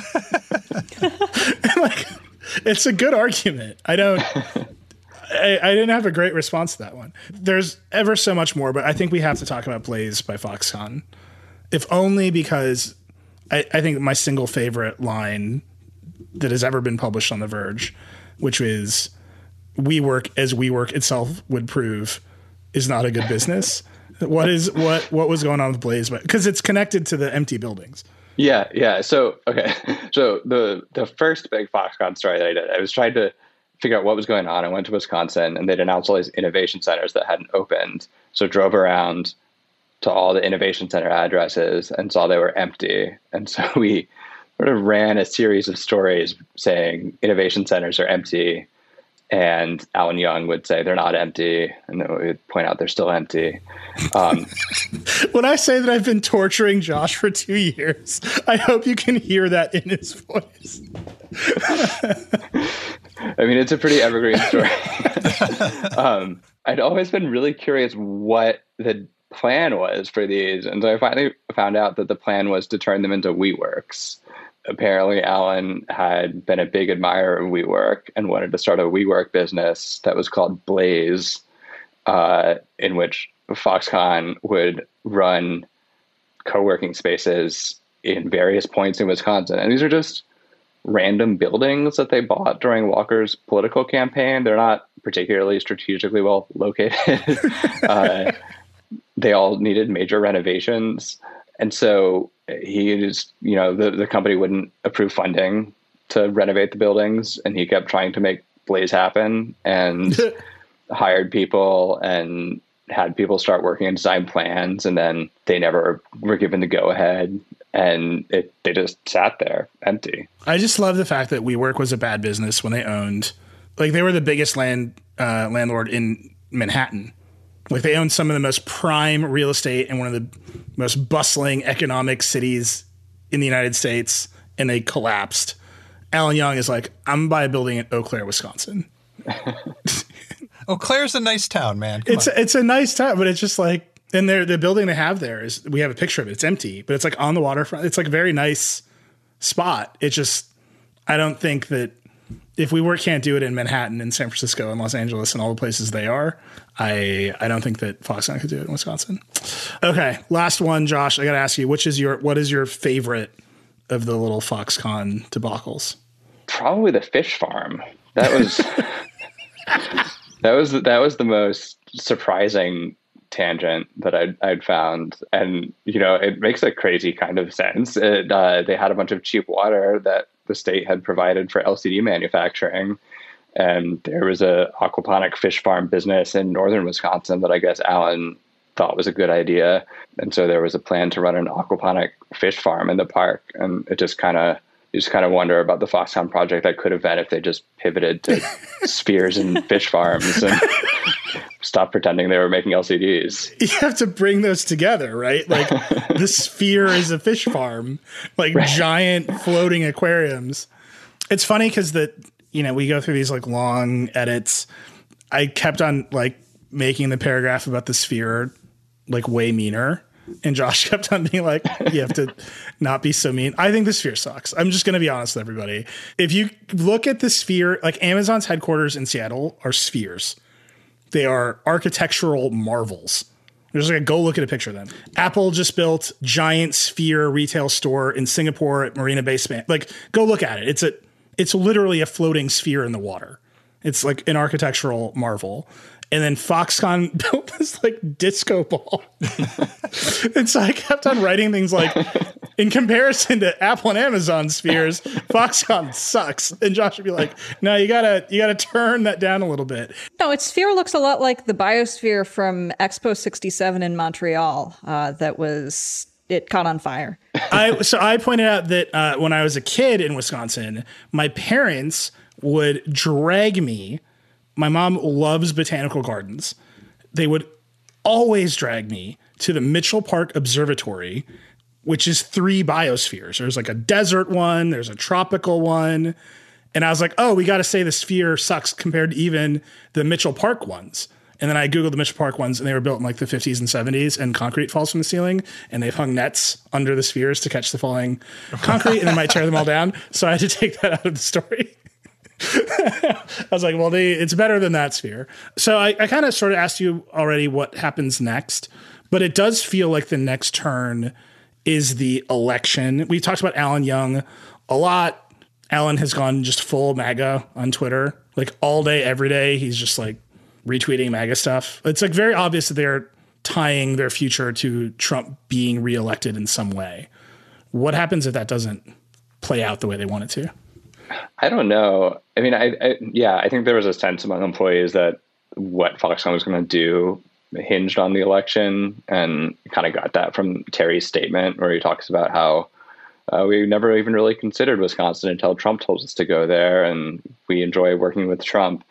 S1: And like, it's a good argument. I don't, I, I didn't have a great response to that one. There's ever so much more, but I think we have to talk about Blaze by Foxconn. If only because I, I think my single favorite line that has ever been published on The Verge, which is WeWork, as WeWork itself would prove, is not a good business. What is what what was going on with Blaze? Because it's connected to the empty buildings.
S11: Yeah, yeah. So okay, so the the first big Foxconn story that I did, I was trying to figure out what was going on. I went to Wisconsin, and they'd announced all these innovation centers that hadn't opened. So drove around to all the innovation center addresses and saw they were empty. And so we sort of ran a series of stories saying innovation centers are empty. And Alan Young would say they're not empty, and then we would point out they're still empty. Um,
S1: when I say that I've been torturing Josh for two years, I hope you can hear that in his voice.
S11: I mean, it's a pretty evergreen story. um, I'd always been really curious what the plan was for these, and so I finally found out that the plan was to turn them into WeWorks. Apparently, Alan had been a big admirer of WeWork and wanted to start a WeWork business that was called Blaze, uh, in which Foxconn would run co-working spaces in various points in Wisconsin. And these are just random buildings that they bought during Walker's political campaign. They're not particularly strategically well located. uh, they all needed major renovations. And so he just, you know, the, the company wouldn't approve funding to renovate the buildings. And he kept trying to make Blaze happen and hired people and had people start working on design plans. And then they never were given the go ahead. And it, they just sat there empty.
S1: I just love the fact that WeWork was a bad business when they owned, like they were the biggest land uh, landlord in Manhattan. Like they owned some of the most prime real estate in one of the most bustling economic cities in the United States, and they collapsed. Alan Young is like, I'm gonna buy a building in Eau Claire, Wisconsin.
S4: Eau Claire's a nice town, man. Come
S1: it's
S4: on.
S1: it's a nice town, but it's just like, and they're, the building they have there is, we have a picture of it. It's empty, but it's like on the waterfront. It's like a very nice spot. It just, I don't think that if WeWork can't do it in Manhattan and San Francisco and Los Angeles and all the places they are, I I don't think that Foxconn could do it in Wisconsin. Okay, last one, Josh. I got to ask you, which is your what is your favorite of the little Foxconn debacles?
S11: Probably the fish farm. That was that was that was the most surprising tangent that I'd, I'd found, and you know, it makes a crazy kind of sense. It, uh, they had a bunch of cheap water that the state had provided for L C D manufacturing. And there was a aquaponic fish farm business in northern Wisconsin that I guess Alan thought was a good idea. And so there was a plan to run an aquaponic fish farm in the park. And it just kind of, you just kind of wonder about the Foxconn project that could have been if they just pivoted to spheres and fish farms and stopped pretending they were making L C Ds.
S1: You have to bring those together, right? Like the sphere is a fish farm, like right. Giant floating aquariums. It's funny because the, you know, we go through these like long edits. I kept on like making the paragraph about the sphere like way meaner. And Josh kept on being like, you have to not be so mean. I think the sphere sucks. I'm just going to be honest with everybody. If you look at the sphere, like Amazon's headquarters in Seattle are spheres. They are architectural marvels. There's like a go look at a picture of them. Apple just built giant sphere retail store in Singapore at Marina Bay Sands. Like go look at it. It's a, it's literally a floating sphere in the water. It's like an architectural marvel. And then Foxconn built this like disco ball. And so I kept on writing things like, in comparison to Apple and Amazon spheres, Foxconn sucks. And Josh would be like, no, you gotta you gotta turn that down a little bit.
S7: No, its sphere looks a lot like the biosphere from Expo sixty-seven in Montreal. Uh, that was it caught on fire.
S1: I so I pointed out that uh, when I was a kid in Wisconsin, my parents would drag me. My mom loves botanical gardens. They would always drag me to the Mitchell Park Observatory, which is three biospheres. There's like a desert one, there's a tropical one. And I was like, oh, we got to say the sphere sucks compared to even the Mitchell Park ones. And then I Googled the Mitchell Park ones, and they were built in like the fifties and seventies, and concrete falls from the ceiling, and they've hung nets under the spheres to catch the falling concrete, and they might tear them all down. So I had to take that out of the story. I was like, well, they, it's better than that sphere. So I, I kind of sort of asked you already what happens next, but it does feel like the next turn is the election. We talked about Alan Young a lot. Alan has gone just full MAGA on Twitter, like all day, every day. He's just like retweeting MAGA stuff. It's like very obvious that they're tying their future to Trump being reelected in some way. What happens if that doesn't play out the way they want it to?
S11: I don't know. I mean, I, I yeah, I think there was a sense among employees that what Foxconn was going to do hinged on the election, and kind of got that from Terry's statement where he talks about how uh, we never even really considered Wisconsin until Trump told us to go there, and we enjoy working with Trump.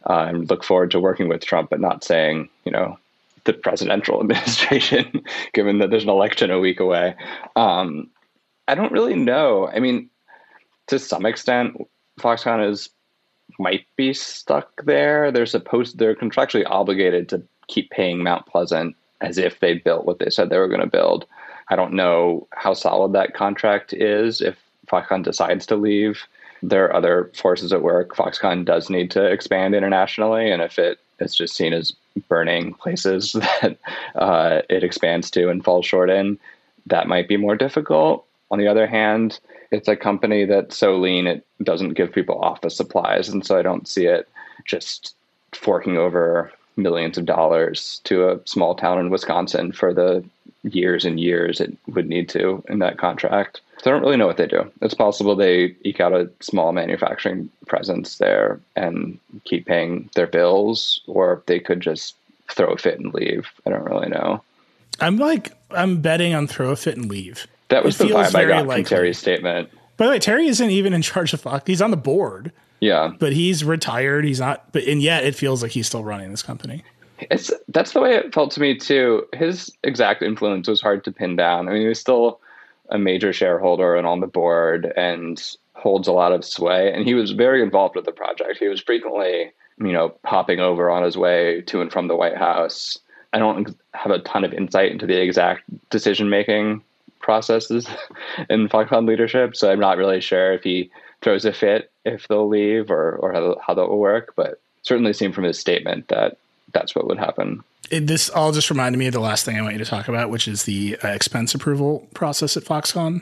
S11: uh, and look forward to working with Trump, but not saying, you know, the presidential administration, given that there's an election a week away. Um, I don't really know. I mean, to some extent, Foxconn is might be stuck there. They're supposed they're contractually obligated to keep paying Mount Pleasant as if they built what they said they were going to build. I don't know how solid that contract is if Foxconn decides to leave. There are other forces at work. Foxconn does need to expand internationally, and if it is just seen as burning places that uh, it expands to and falls short in, that might be more difficult. On the other hand, it's a company that's so lean it doesn't give people office supplies, and so I don't see it just forking over millions of dollars to a small town in Wisconsin for the years and years it would need to in that contract. So I don't really know what they do. It's possible they eke out a small manufacturing presence there and keep paying their bills, or they could just throw a fit and leave. I don't really know.
S1: I'm like, I'm betting on throw a fit and leave.
S11: That was
S1: it
S11: the vibe I got
S1: likely.
S11: from Terry's statement.
S1: By the way, Terry isn't even in charge of Fox. He's on the board.
S11: Yeah.
S1: But he's retired. He's not, but, and yet it feels like he's still running this company.
S11: It's that's the way it felt to me too. His exact influence was hard to pin down. I mean, he was still a major shareholder and on the board and holds a lot of sway. And he was very involved with the project. He was frequently, you know, popping over on his way to and from the White House. I don't have a ton of insight into the exact decision-making processes in Foxconn leadership, so I'm not really sure if he throws a fit if they'll leave or, or how, how that will work. But certainly seemed from his statement that that's what would happen.
S1: It, this all just reminded me of the last thing I want you to talk about, which is the uh, expense approval process at Foxconn.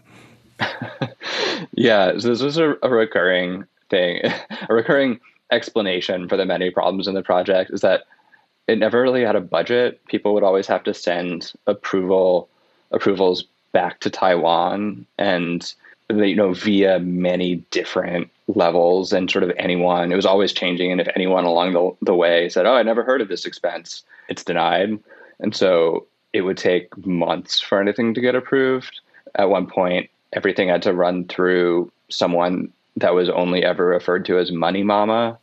S11: Yeah, so this was a, a recurring thing, a recurring explanation for the many problems in the project is that it never really had a budget. People would always have to send approval approvals back to Taiwan, and you know, via many different levels, and sort of anyone, it was always changing. And if anyone along the, the way said, oh, I never heard of this expense, it's denied. And so it would take months for anything to get approved. At one point, everything had to run through someone that was only ever referred to as Money Mama.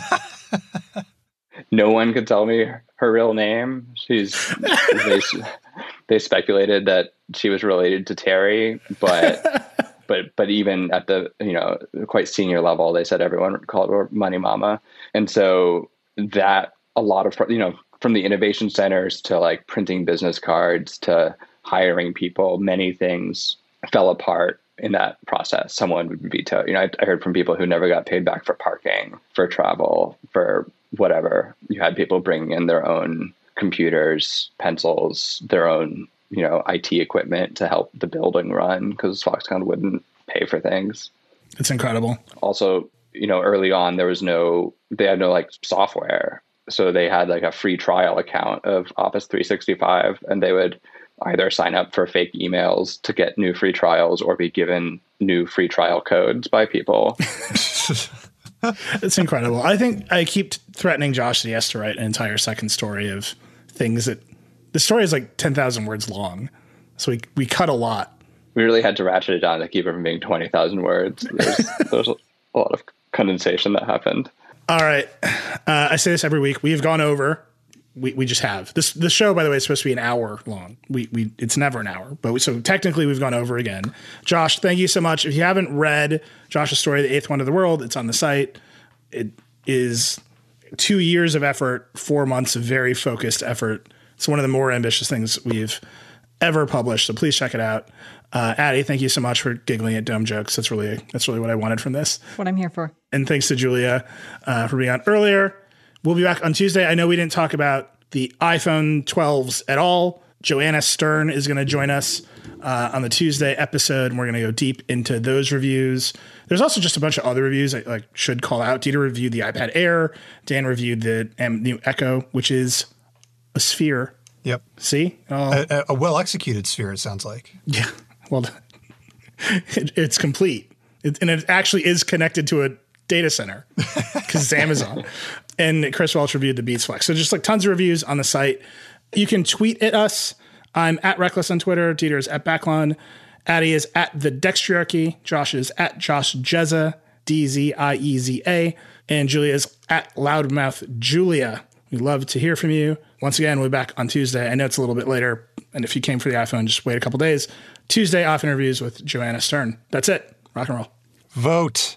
S11: No one could tell me her real name. She's they, they speculated that she was related to Terry, but but but even at the, you know, quite senior level, they said everyone called her Money Mama. And so that a lot of, you know, from the innovation centers to like printing business cards to hiring people, many things fell apart in that process. Someone would veto, you know, I, I heard from people who never got paid back for parking, for travel, for whatever. You had people bringing in their own computers, pencils, their own, you know, I T equipment to help the building run because Foxconn wouldn't pay for things.
S1: It's incredible.
S11: Also, you know, early on, there was no, they had no like software. So they had like a free trial account of Office three sixty-five, and they would either sign up for fake emails to get new free trials or be given new free trial codes by people.
S1: It's incredible. I think I keep threatening Josh that he has to write an entire second story of things that the story is like ten thousand words long. So we, we cut a lot.
S11: We really had to ratchet it down to keep it from being twenty thousand words. There's, there's a lot of condensation that happened.
S1: All right. Uh, I say this every week. We have gone over. We we just have this. The show, by the way, is supposed to be an hour long. We we it's never an hour, but we, so technically we've gone over again. Josh, thank you so much. If you haven't read Josh's story, The Eighth Wonder of the World, it's on the site. It is two years of effort, four months of very focused effort. It's one of the more ambitious things we've ever published. So please check it out. Uh, Addie, thank you so much for giggling at dumb jokes. That's really that's really what I wanted from this.
S7: What I'm here for.
S1: And thanks to Julia uh, for being on earlier. We'll be back on Tuesday. I know we didn't talk about the iPhone twelves at all. Joanna Stern is going to join us uh, on the Tuesday episode, and we're going to go deep into those reviews. There's also just a bunch of other reviews I like should call out. Dieter reviewed the iPad Air. Dan reviewed the um, new Echo, which is a sphere.
S4: Yep.
S1: See? Oh.
S4: A, a well-executed sphere, it sounds like.
S1: Yeah. Well, it, it's complete. It, and it actually is connected to a data center because it's Amazon. And Chris Welch reviewed the Beats Flex. So just like tons of reviews on the site. You can tweet at us. I'm at Reckless on Twitter. Dieter is at Backlund. Addie is at the Dextriarchy. Josh is at Josh Jezza. D Z I E Z A. And Julia's at Loudmouth Julia. We'd love to hear from you. Once again, we'll be back on Tuesday. I know it's a little bit later, and if you came for the iPhone, just wait a couple days. Tuesday, off interviews with Joanna Stern. That's it. Rock and roll.
S4: Vote.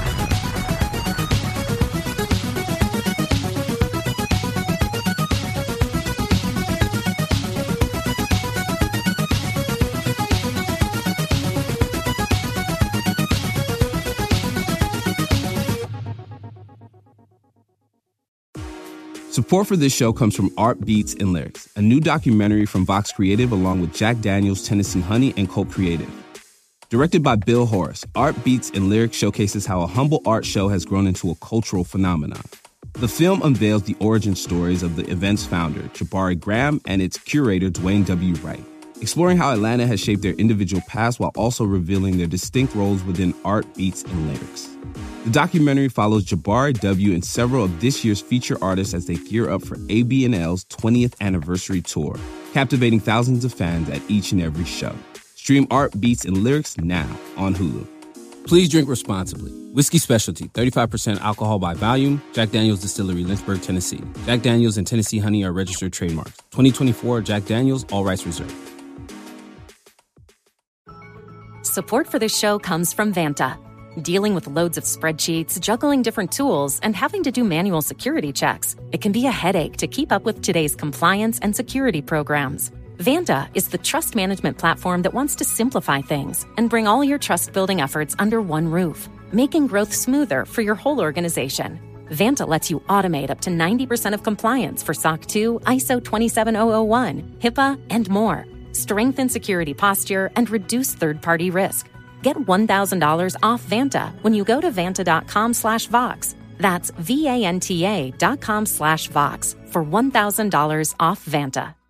S3: Support for this show comes from Art Beats and Lyrics, a new documentary from Vox Creative along with Jack Daniels, Tennessee Honey, and Colt Creative. Directed by Bill Horace, Art Beats and Lyrics showcases how a humble art show has grown into a cultural phenomenon. The film unveils the origin stories of the event's founder, Jabari Graham, and its curator, Dwayne W. Wright, exploring how Atlanta has shaped their individual past while also revealing their distinct roles within art, beats, and lyrics. The documentary follows Jabari W. and several of this year's feature artists as they gear up for A B N L's twentieth anniversary tour, captivating thousands of fans at each and every show. Stream Art, Beats, and Lyrics now on Hulu. Please drink responsibly. Whiskey Specialty, thirty-five percent alcohol by volume. Jack Daniel's Distillery, Lynchburg, Tennessee. Jack Daniel's and Tennessee Honey are registered trademarks. twenty twenty-four Jack Daniel's, all rights reserved.
S13: Support for this show comes from Vanta. Dealing with loads of spreadsheets, juggling different tools, and having to do manual security checks, it can be a headache to keep up with today's compliance and security programs. Vanta is the trust management platform that wants to simplify things and bring all your trust-building efforts under one roof, making growth smoother for your whole organization. Vanta lets you automate up to ninety percent of compliance for S O C two, I S O twenty-seven thousand one, HIPAA, and more. Strengthen security posture and reduce third-party risk. Get one thousand dollars off Vanta when you go to vanta.com slash Vox. That's V-A-N-T-A dot com slash Vox for one thousand dollars off Vanta.